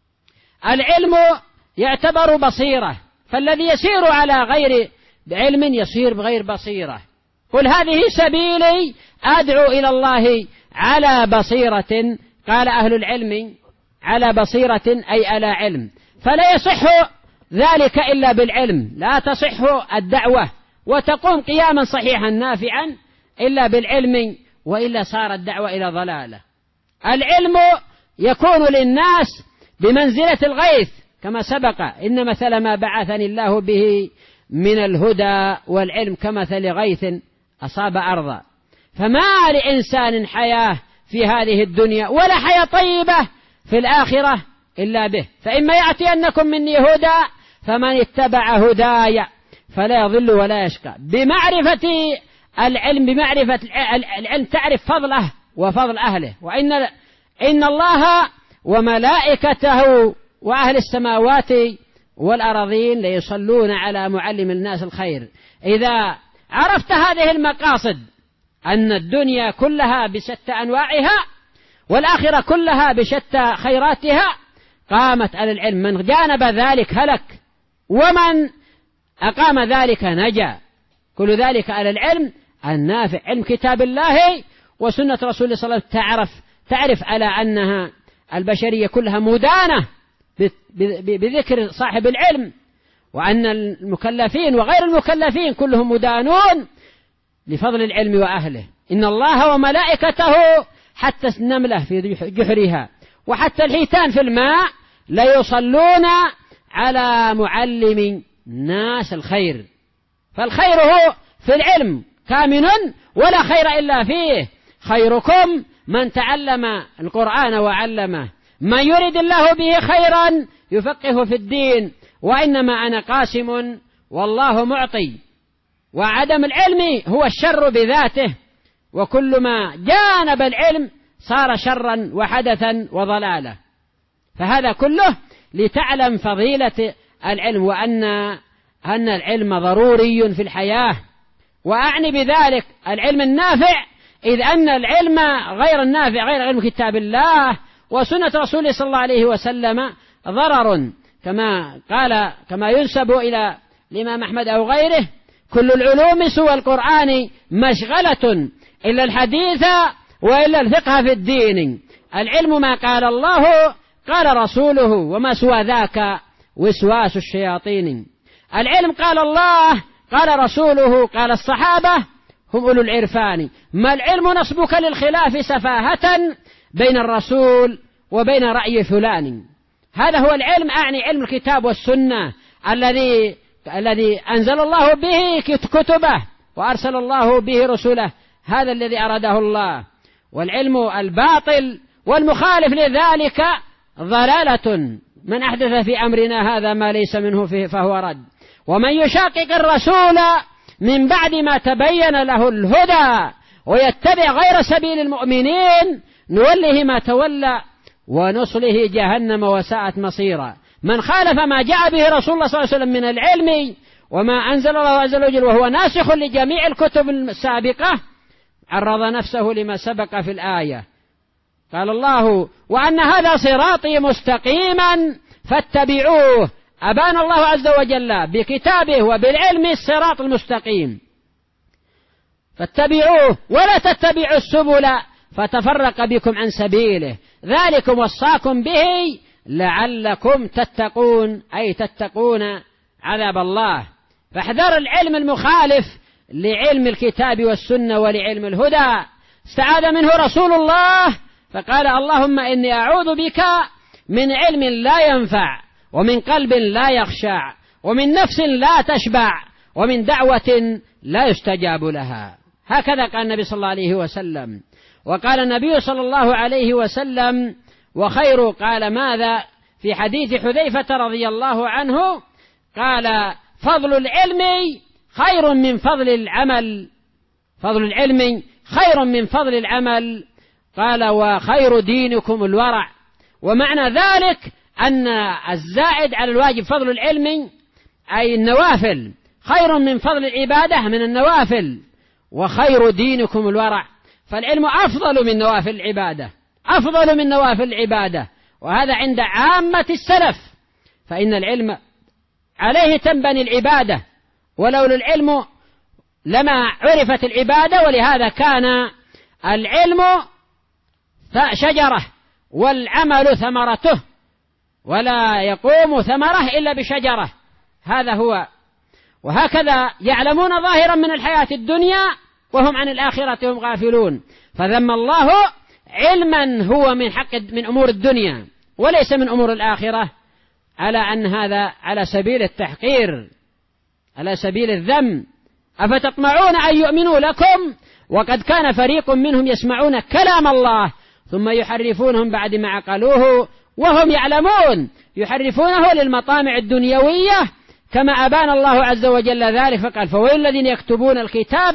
العلم يعتبر بصيرة، فالذي يسير على غير علم يصير بغير بصيرة. قل هذه سبيلي أدعو إلى الله على بصيرة، قال أهل العلم على بصيرة أي على علم، فلا يصح ذلك إلا بالعلم. لا تصح الدعوة وتقوم قياما صحيحا نافعا إلا بالعلم، وإلا صار الدعوة إلى ضلالة. العلم يكون للناس بمنزلة الغيث كما سبق: إن مثل ما بعثني الله به من الهدى والعلم كمثل غيث أصاب أرضا. فما لإنسان حياة في هذه الدنيا ولا حياة طيبة في الآخرة إلا به. فإما يأتينكم مني هدى فمن اتبع هداي فلا يضل ولا يشقى. بمعرفة العلم، بمعرفة العلم تعرف فضله وفضل أهله. وإن إن الله وملائكته وأهل السماوات والأراضين ليصلون على معلم الناس الخير. إذا عرفت هذه المقاصد، أن الدنيا كلها بشتى أنواعها والآخرة كلها بشتى خيراتها، قامت على العلم. من جانب ذلك هلك، ومن أقام ذلك نجا. كل ذلك على العلم النافع، علم كتاب الله وسنة رسول الله صلى الله عليه وسلم. تعرف تعرف على أنها البشرية كلها مدانة بذكر صاحب العلم، وأن المكلفين وغير المكلفين كلهم مدانون لفضل العلم وأهله. إن الله وملائكته حتى النملة في جحرها وحتى الحيتان في الماء ليصلون على معلم ناس الخير. فالخير هو في العلم كامن ولا خير إلا فيه. خيركم من تعلم القرآن وعلمه، من يريد الله به خيرا يفقه في الدين. وإنما أنا قاسم والله معطي. وعدم العلم هو الشر بذاته، وكل ما جانب العلم صار شرا وحدثا وضلالا. فهذا كله لتعلم فضيلة العلم، وأن أن العلم ضروري في الحياة. وأعني بذلك العلم النافع، إذ أن العلم غير النافع غير علم كتاب الله وسنة رسوله صلى الله عليه وسلم ضرر، كما قال كما ينسب إلى الإمام أحمد أو غيره: كل العلوم سوى القرآن مشغلة إلا الحديث وإلا الفقه في الدين. العلم ما قال الله قال رسوله، وما سوى ذاك وسواس الشياطين. العلم قال الله قال رسوله قال الصحابة هم أولو العرفان. ما العلم نصبك للخلاف سفاهة بين الرسول وبين رأي فلان. هذا هو العلم، أعني علم الكتاب والسنة الذي الذي أنزل الله به كتبه وأرسل الله به رسله، هذا الذي أراده الله. والعلم الباطل والمخالف لذلك ضلالة. من أحدث في أمرنا هذا ما ليس منه فيه فهو رد. ومن يشاقق الرسول من بعد ما تبين له الهدى ويتبع غير سبيل المؤمنين نوله ما تولى ونصله جهنم وساءت مصيرا. من خالف ما جاء به رسول الله صلى الله عليه وسلم من العلم وما أنزل الله عز وجل وهو ناسخ لجميع الكتب السابقة عرض نفسه لما سبق في الآية. قال الله: وأن هذا صراطي مستقيما فاتبعوه. أبان الله عز وجل بكتابه وبالعلم الصراط المستقيم، فاتبعوه ولا تتبعوا السبل فتفرق بكم عن سبيله، ذلكم وصاكم به لعلكم تتقون، أي تتقون عذاب الله. فاحذر العلم المخالف لعلم الكتاب والسنة ولعلم الهدى. استعاذ منه رسول الله فقال: اللهم إني أعوذ بك من علم لا ينفع، ومن قلب لا يخشع، ومن نفس لا تشبع، ومن دعوة لا يستجاب لها. هكذا قال النبي صلى الله عليه وسلم. وقال النبي صلى الله عليه وسلم: وخير، قال ماذا؟ في حديث حذيفة رضي الله عنه قال: فضل العلم خير من فضل العمل، فضل العلم خير من فضل العمل. قال: وخير دينكم الورع. ومعنى ذلك أن الزائد على الواجب فضل العلم، أي النوافل، خير من فضل العبادة من النوافل. وخير دينكم الورع، فالعلم أفضل من نوافل العبادة، أفضل من نوافل العبادة، وهذا عند عامة السلف، فإن العلم عليه تنبني العبادة، ولولا العلم لما عرفت العبادة. ولهذا كان العلم شجرة والعمل ثمرته، ولا يقوم ثمره إلا بشجرة. هذا هو. وهكذا يعلمون ظاهرا من الحياة الدنيا وهم عن الآخرة هم غافلون. فذم الله علما هو من حق من أمور الدنيا وليس من أمور الآخرة، على أن هذا على سبيل التحقير، على سبيل الذم. أفتطمعون أن يؤمنوا لكم وقد كان فريق منهم يسمعون كلام الله ثم يحرفونهم بعد ما عقلوه وهم يعلمون، يحرفونه للمطامع الدنيوية كما أبان الله عز وجل ذلك. فقال: فويل الذين يكتبون الكتاب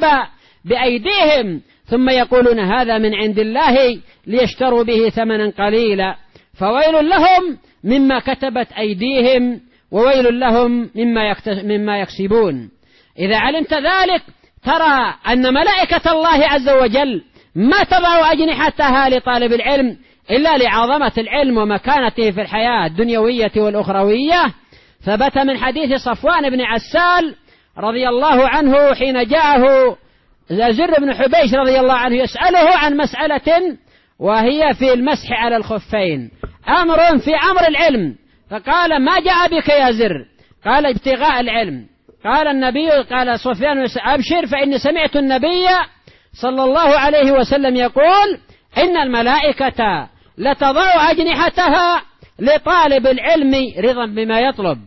بأيديهم ثم يقولون هذا من عند الله ليشتروا به ثمنا قليلا فويل لهم مما كتبت أيديهم وويل لهم مما, مما يكسبون. إذا علمت ذلك ترى أن ملائكة الله عز وجل ما تضع أجنحتها لطالب العلم إلا لعظمة العلم ومكانته في الحياة الدنيوية والأخروية. ثبت من حديث صفوان بن عسال رضي الله عنه حين جاءه زر بن حبيش رضي الله عنه يسأله عن مسألة وهي في المسح على الخفين، أمر في أمر العلم، فقال: ما جاء بك يا زر؟ قال: ابتغاء العلم. قال النبي قال صفوان: أبشر فإني سمعت النبي صلى الله عليه وسلم يقول: إن الملائكة لتضع أجنحتها لطالب العلم رضا بما يطلب.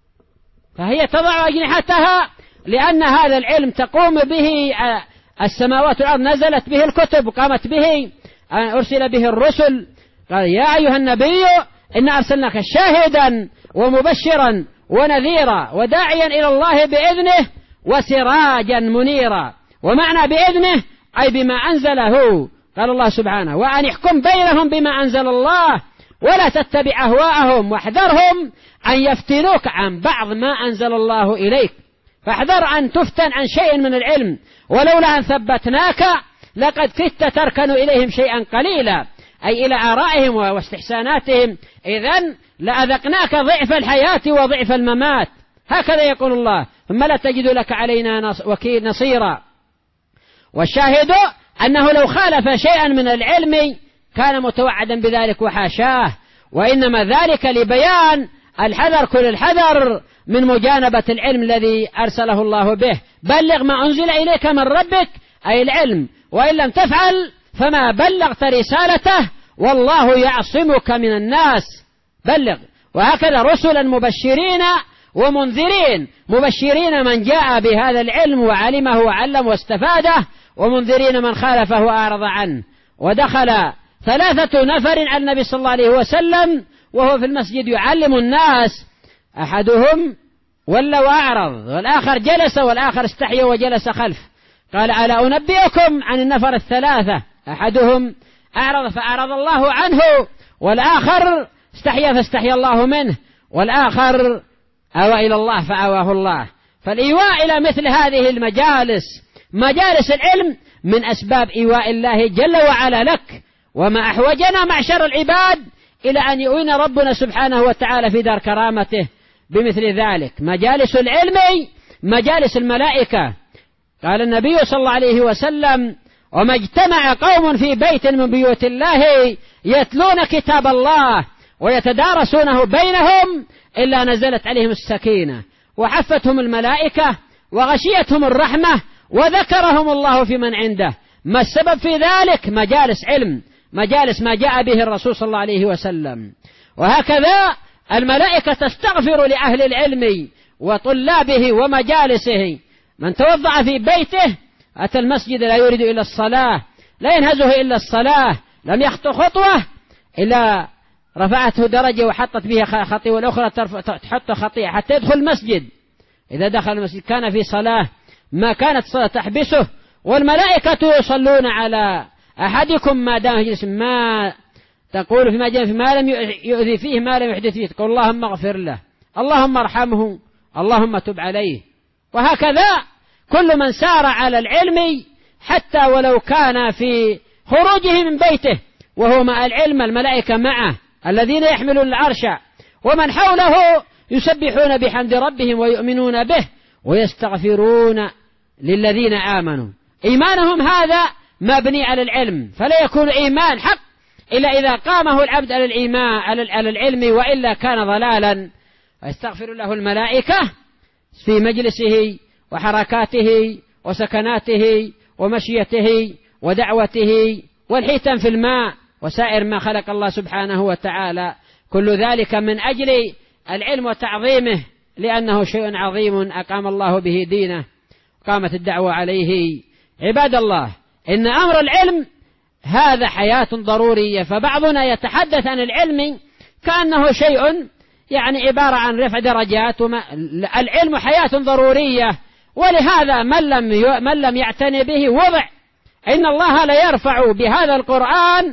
فهي تضع أجنحتها لأن هذا العلم تقوم به السماوات والأرض، نزلت به الكتب وقامت به، أرسل به الرسل. قال: يا أيها النبي إنا أرسلناك شاهدا ومبشرا ونذيرا وداعيا إلى الله بإذنه وسراجا منيرا. ومعنى بإذنه أي بما أنزله. قال الله سبحانه: وأن يحكم بينهم بما أنزل الله ولا تتبع أهواءهم واحذرهم أن يفتنوك عن بعض ما أنزل الله إليك. فاحذر أن تفتن عن شيء من العلم، ولولا أن ثبتناك لقد كدت تركن إليهم شيئا قليلا، أي إلى آرائهم واستحساناتهم، إذن لأذقناك ضعف الحياة وضعف الممات. هكذا يقول الله: ثم لا تجد لك علينا وكيل نصيرا. والشاهد أنه لو خالف شيئا من العلم كان متوعدا بذلك وحاشاه، وإنما ذلك لبيان الحذر، كل الحذر من مجانبة العلم الذي أرسله الله به. بلغ ما أنزل إليك من ربك أي العلم، وإن لم تفعل فما بلغت رسالته والله يعصمك من الناس. بلغ. وهكذا رسلا مبشرين ومنذرين، مبشرين من جاء بهذا العلم وعلمه وعلم واستفاده، ومنذرين من خالفه وأعرض عنه. ودخل ثلاثة نفر على النبي صلى الله عليه وسلم وهو في المسجد يعلم الناس، أحدهم ولى وأعرض، والآخر جلس، والآخر استحيا وجلس خلف. قال: ألا أنبئكم عن النفر الثلاثة؟ أحدهم أعرض فأعرض الله عنه، والآخر استحيا فاستحيا الله منه، والآخر أوى إلى الله فأواه الله. فالإيواء إلى مثل هذه المجالس مجالس العلم من أسباب إيواء الله جل وعلا لك. وما أحوجنا معشر العباد إلى أن يؤين ربنا سبحانه وتعالى في دار كرامته بمثل ذلك. مجالس العلم مجالس الملائكة. قال النبي صلى الله عليه وسلم: وما اجتمع قوم في بيت من بيوت الله يتلون كتاب الله ويتدارسونه بينهم إلا نزلت عليهم السكينة وحفتهم الملائكة وغشيتهم الرحمة وذكرهم الله في من عنده. ما السبب في ذلك؟ مجالس علم، مجالس ما جاء به الرسول صلى الله عليه وسلم. وهكذا الملائكة تستغفر لأهل العلم وطلابه ومجالسه. من توضع في بيته أتى المسجد لا يريد إلا الصلاة، لا ينهزه إلا الصلاة، لم يخطو خطوة إلا رفعته درجة وحطت بها خطيئة، والأخرى تحط خطيئة حتى يدخل المسجد. إذا دخل المسجد كان في صلاة ما كانت صلاة تحبسه. والملائكة يصلون على أحدكم ما دام يجلس، ما تقول فيما جاء ما لم يؤذي فيه ما لم يحدث فيه، تقول اللهم اغفر له، اللهم ارحمه، اللهم تب عليه. وهكذا كل من سار على العلم حتى ولو كان في خروجه من بيته وهو مع العلم، الملائكة معه الذين يحملون العرش ومن حوله يسبحون بحمد ربهم ويؤمنون به ويستغفرون للذين آمنوا. إيمانهم هذا مبني على العلم، فلا يكون إيمان حق إلا إذا قامه العبد على الإيمان على العلم، وإلا كان ضلالا. ويستغفر له الملائكة في مجلسه وحركاته وسكناته ومشيته ودعوته والحيتان في الماء وسائر ما خلق الله سبحانه وتعالى، كل ذلك من أجل العلم وتعظيمه، لأنه شيء عظيم أقام الله به دينه، قامت الدعوة عليه. عباد الله، إن أمر العلم هذا حياة ضرورية. فبعضنا يتحدث عن العلم كأنه شيء يعني عبارة عن رفع درجات، وما العلم حياة ضرورية. ولهذا من لم من لم يعتني به وضع. إن الله لا يرفع بهذا القرآن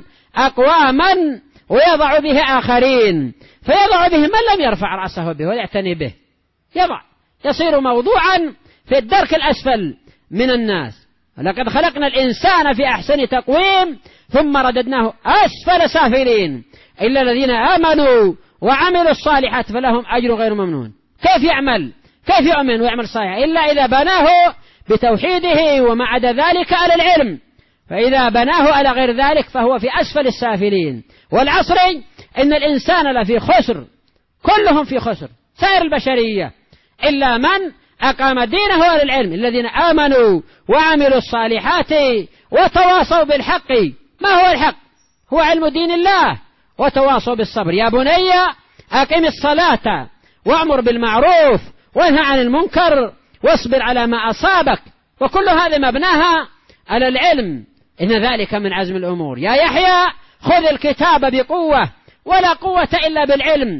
أقواما ويضع به آخرين، فيضع به من لم يرفع رأسه به ويعتني به، يضع يصير موضوعا في الدرك الأسفل من الناس. لقد خلقنا الإنسان في أحسن تقويم ثم رددناه أسفل سافلين إلا الذين آمنوا وعملوا الصالحات فلهم أجر غير ممنون. كيف يعمل؟ كيف يؤمن ويعمل صالحا؟ إلا إذا بناه بتوحيده وما عدا ذلك على العلم. فإذا بناه على غير ذلك فهو في أسفل السافلين. والعصر إن الإنسان لفي خسر، كلهم في خسر، سائر البشرية، إلا من أقام دينه على العلم، الذين آمنوا وعملوا الصالحات وتواصوا بالحق. ما هو الحق؟ هو علم دين الله وتواصوا بالصبر. يا بني أقم الصلاة وأمر بالمعروف وانهى عن المنكر واصبر على ما أصابك. وكل هذا مبناها على العلم، إن ذلك من عزم الأمور. يا يحيى خذ الكتاب بقوة، ولا قوة إلا بالعلم،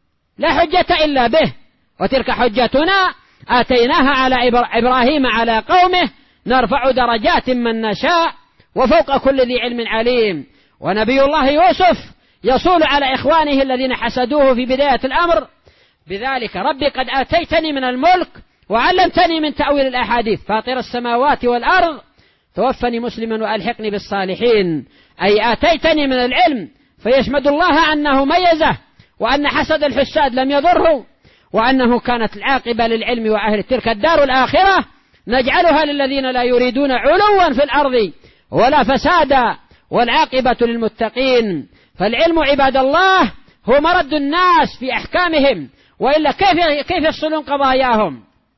لا حجة إلا به. وتلك حجتنا آتيناها على إبراهيم على قومه نرفع درجات من نشاء وفوق كل ذي علم عليم. ونبي الله يوسف يصول على إخوانه الذين حسدوه في بداية الأمر بذلك: ربي قد آتيتني من الملك وعلمتني من تأويل الأحاديث فاطر السماوات والأرض توفني مسلما وألحقني بالصالحين. أي آتيتني من العلم، فيشمد الله أنه ميزه، وأن حسد الحساد لم يضره، وأنه كانت العاقبة للعلم وأهل. تلك الدار الآخرة نجعلها للذين لا يريدون علوا في الأرض ولا فسادا والعاقبة للمتقين. فالعلم عباد الله هو مرد الناس في أحكامهم، وإلا كيف كيف يفصلون قضاياهم؟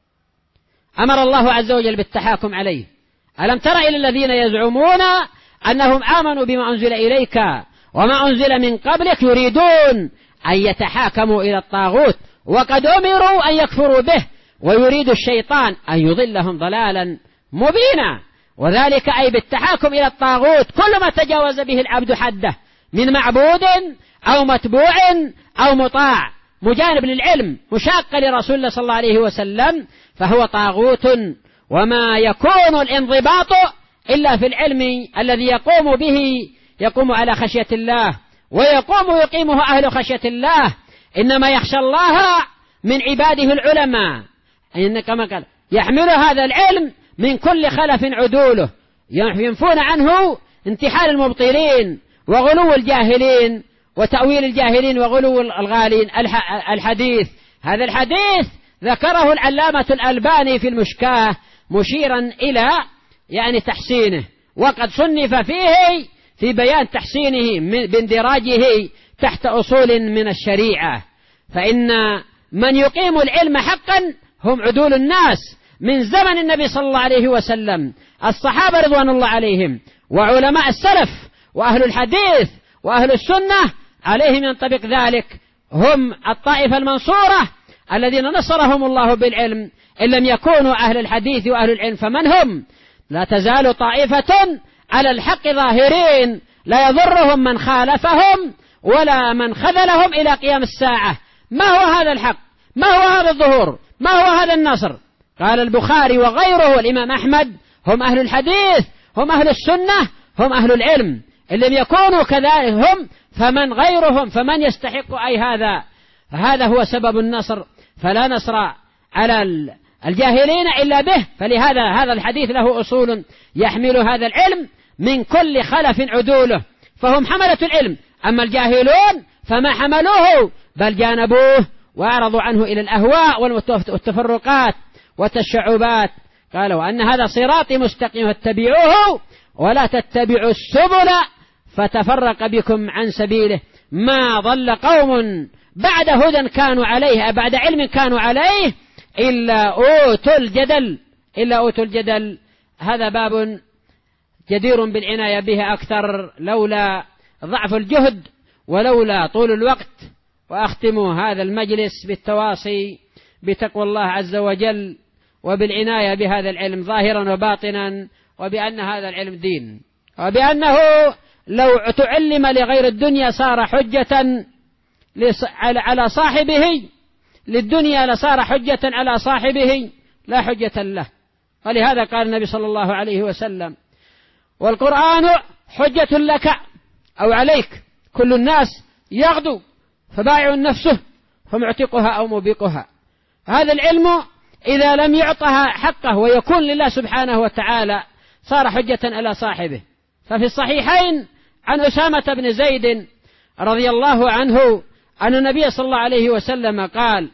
أمر الله عز وجل بالتحاكم عليه. ألم تر إلى الذين يزعمون أنهم آمنوا بما أنزل إليك وما أنزل من قبلك يريدون أن يتحاكموا إلى الطاغوت وقد أمروا أن يكفروا به ويريد الشيطان أن يضلهم ضلالا مبينا. وذلك أي بالتحاكم إلى الطاغوت كل ما تجاوز به العبد حده من معبود أو متبوع أو مطاع مجانب للعلم مشاق لرسول الله صلى الله عليه وسلم فهو طاغوت. وما يكون الانضباط إلا في العلم الذي يقوم به يقوم على خشية الله، ويقوم يقيمه أهل خشية الله. إنما يخشى الله من عباده العلماء، إن كما قال يحمل هذا العلم من كل خلف عدوله، ينفون عنه انتحال المبطلين وغلو الجاهلين وتأويل الجاهلين وغلو الغالين. الحديث هذا الحديث ذكره العلامة الألباني في المشكاة مشيرا إلى يعني تحسينه، وقد صنف فيه في بيان تحسينه باندراجه تحت أصول من الشريعة. فإن من يقيم العلم حقا هم عدول الناس من زمن النبي صلى الله عليه وسلم، الصحابة رضوان الله عليهم، وعلماء السلف وأهل الحديث وأهل السنة عليهم ينطبق ذلك، هم الطائفة المنصورة الذين نصرهم الله بالعلم. إن لم يكونوا أهل الحديث وأهل العلم فمن هم؟ لا تزال طائفة على الحق ظاهرين، لا يضرهم من خالفهم ولا من خذلهم إلى قيام الساعة. ما هو هذا الحق؟ ما هو هذا الظهور؟ ما هو هذا النصر؟ قال البخاري وغيره والإمام أحمد هم أهل الحديث، هم أهل السنة، هم أهل العلم. إن لم يكونوا كذلك هم فمن غيرهم، فمن يستحق أي هذا؟ فهذا هو سبب النصر، فلا نصر على الجاهلين إلا به. فلهذا هذا الحديث له أصول يحمل هذا العلم من كل خلف عدوله، فهم حملة العلم. أما الجاهلون فما حملوه بل جانبوه وأعرضوا عنه إلى الأهواء والتفرقات والتشعبات. قالوا أن هذا صراطي مستقيم فاتبعوه ولا تتبعوا السبل فتفرق بكم عن سبيله. ما ضل قوم بعد هدى كانوا عليه، بعد علم كانوا عليه، إلا أوتوا الجدل إلا أوتوا الجدل. هذا باب جدير بالعناية به أكثر لولا ضعف الجهد ولولا طول الوقت. وأختم هذا المجلس بالتواصي بتقوى الله عز وجل وبالعناية بهذا العلم ظاهرا وباطنا، وبأن هذا العلم دين، وبأنه لو تعلم لغير الدنيا صار حجة على صاحبه، للدنيا لصار حجة على صاحبه لا حجة له. ولهذا قال النبي صلى الله عليه وسلم: والقرآن حجة لك أو عليك، كل الناس يغدو فبائع نفسه فمعتقها أو موبقها. هذا العلم إذا لم يعطها حقه ويكون لله سبحانه وتعالى صار حجة على صاحبه. ففي الصحيحين عن أسامة بن زيد رضي الله عنه أن النبي صلى الله عليه وسلم قال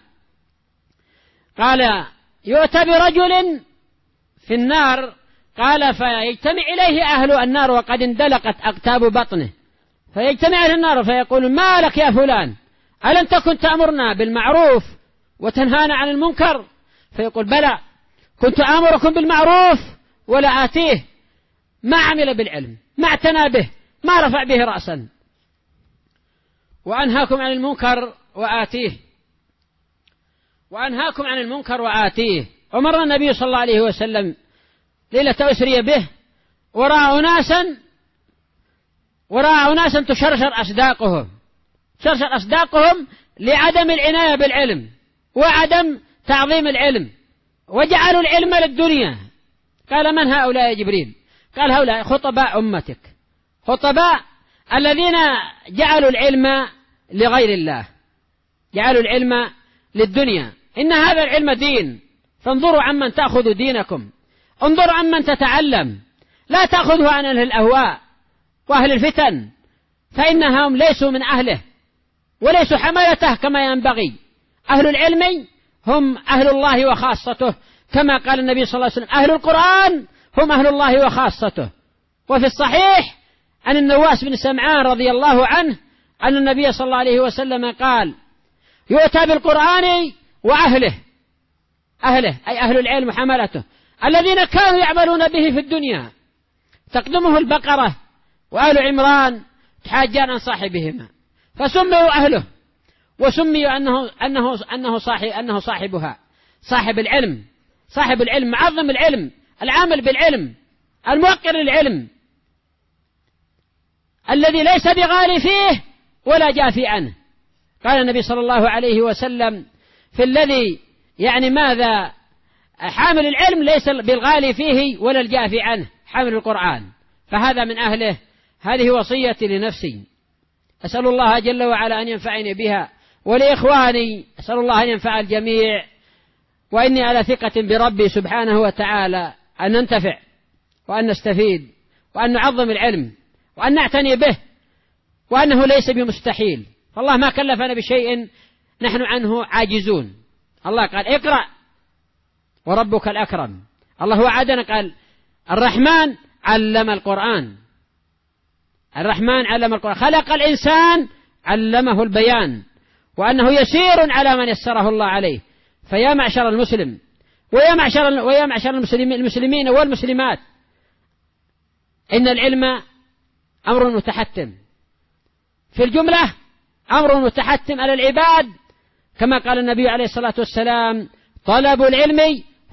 قال يؤتى برجل في النار، قال فيجتمع إليه أهل النار وقد اندلقت أقتاب بطنه، فيجتمع أهل النار فيقول: ما لك يا فلان؟ ألم تكن تأمرنا بالمعروف وتنهانا عن المنكر؟ فيقول: بلى، كنت آمركم بالمعروف ولا آتيه. ما عمل بالعلم، ما اعتنى به، ما رفع به رأسا. وأنهاكم عن المنكر وآتيه وأنهاكم عن المنكر وآتيه. ومر النبي صلى الله عليه وسلم ليلة أسري به ورأى أناسا ورأى أناسا تشرشر أصداقهم تشرشر أصداقهم لعدم العناية بالعلم وعدم تعظيم العلم، وجعلوا العلم للدنيا. قال: من هؤلاء يا جبريل؟ قال: هؤلاء خطباء أمتك، خطباء الذين جعلوا العلم لغير الله، جعلوا العلم للدنيا. إن هذا العلم دين، فانظروا عمن تأخذوا دينكم، انظروا عمن تتعلم، لا تأخذوا عن أهل الأهواء وأهل الفتن، فإنهم ليسوا من أهله وليسوا حملته كما ينبغي. أهل العلم هم أهل الله وخاصته، كما قال النبي صلى الله عليه وسلم: أهل القرآن هم أهل الله وخاصته. وفي الصحيح عن النواس بن سمعان رضي الله عنه أن النبي صلى الله عليه وسلم قال: يؤتى بالقرآن وأهله، أهله أي أهل العلم وحملته الذين كانوا يعملون به في الدنيا، تقدمه البقرة وآل عمران تحاجان عن صاحبهما، فسموا أهله، وسمي أنه أنه أنه صاحب أنه صاحبها، صاحب العلم، صاحب العلم، معظم العلم، العامل بالعلم، الموقر للعلم، الذي ليس بغالي فيه ولا جافي عنه. قال النبي صلى الله عليه وسلم في الذي يعني ماذا حامل العلم ليس بالغالي فيه ولا الجافي عنه، حامل القرآن، فهذا من أهله. هذه وصيتي لنفسي، أسأل الله جل وعلا أن ينفعني بها ولإخواني، أسأل الله أن ينفع الجميع، وإني على ثقة بربي سبحانه وتعالى أن ننتفع وأن نستفيد وأن نعظم العلم وأن نعتني به، وأنه ليس بمستحيل، فالله ما كلفنا بشيء نحن عنه عاجزون. الله قال اقرأ وربك الأكرم، الله وعدنا قال الرحمن علم القرآن، الرحمن علم القرآن، خلق الإنسان علمه البيان، وأنه يسير على من يسره الله عليه. فيا معشر المسلم ويا معشر ويا معشر المسلمين المسلمين والمسلمات، إن العلم أمر متحتم، في الجملة أمر متحتم على العباد، كما قال النبي عليه الصلاة والسلام طلب العلم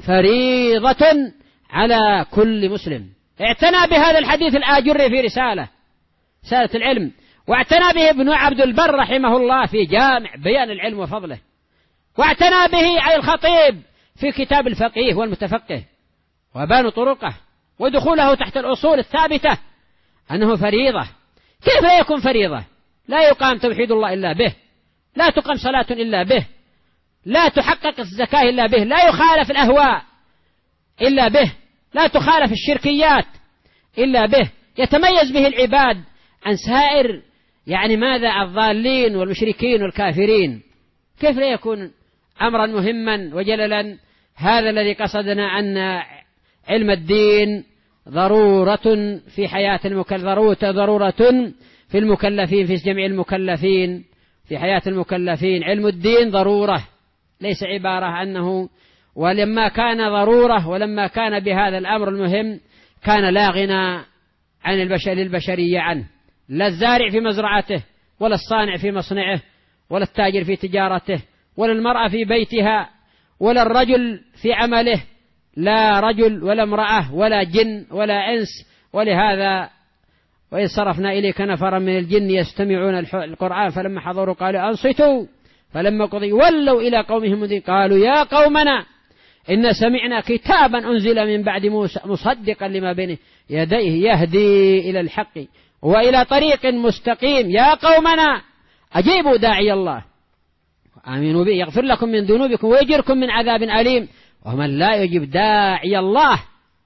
فريضة على كل مسلم. اعتنى بهذا الحديث الآجري في رسالة رسالة العلم، واعتنى به ابن عبد البر رحمه الله في جامع بيان العلم وفضله، واعتنى به على الخطيب في كتاب الفقيه والمتفقه وبان طرقه ودخوله تحت الأصول الثابتة أنه فريضة. كيف لا يكون فريضة؟ لا يقام توحيد الله إلا به، لا تقام صلاة إلا به، لا تحقق الزكاة إلا به، لا يخالف الأهواء إلا به، لا تخالف الشركيات إلا به، يتميز به العباد عن سائر يعني ماذا الضالين والمشركين والكافرين. كيف لا يكون أمرا مهما وجللا؟ هذا الذي قصدنا أن علم الدين ضرورة في حياة المكلف، ضرورة ضرورة في المكلفين، في جميع المكلفين في حياة المكلفين. علم الدين ضرورة، ليس عبارة أنه، ولما كان ضرورة ولما كان بهذا الأمر المهم كان لا غنى عن البشر للبشرية عنه، لا الزارع في مزرعته ولا الصانع في مصنعه ولا التاجر في تجارته ولا المرأة في بيتها ولا الرجل في عمله، لا رجل ولا امرأة ولا جن ولا إنس. ولهذا وإذ صرفنا إليك نفرا من الجن يستمعون القرآن فلما حضروا قالوا أنصتوا فلما قضي ولوا إلى قومهم منذرين قالوا يا قومنا إن سمعنا كتابا أنزل من بعد موسى مصدقا لما بين يديه يهدي إلى الحق وإلى طريق مستقيم يا قومنا أجيبوا داعي الله آمنوا به يغفر لكم من ذنوبكم ويجركم من عذاب أليم. ومن لا يجيب داعي الله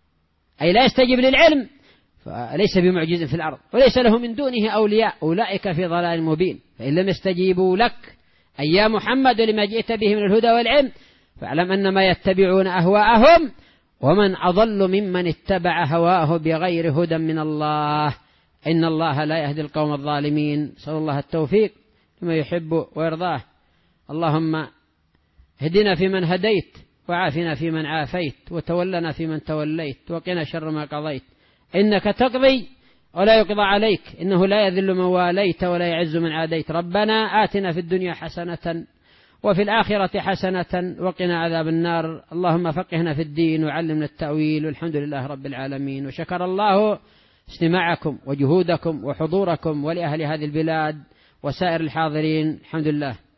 أي لا يستجيب للعلم فليس بمعجز في الأرض وليس له من دونه أولياء أولئك في ضلال مبين. فإن لم يستجيبوا لك أي يا محمد لما جئت به من الهدى والعلم فاعلم أنما يتبعون أهواءهم ومن أضل ممن اتبع هواه بغير هدى من الله إن الله لا يهدي القوم الظالمين. صلى الله التوفيق لما يحب ويرضاه. اللهم اهدنا فيمن هديت وعافنا فيمن عافيت وتولنا فيمن توليت وقنا شر ما قضيت إنك تقضي ولا يقضى عليك إنه لا يذل من واليت ولا يعز من عاديت. ربنا آتنا في الدنيا حسنة وفي الآخرة حسنة وقنا عذاب النار. اللهم فقهنا في الدين وعلمنا التأويل والحمد لله رب العالمين. وشكر الله استماعكم وجهودكم وحضوركم ولأهل هذه البلاد وسائر الحاضرين. الحمد لله.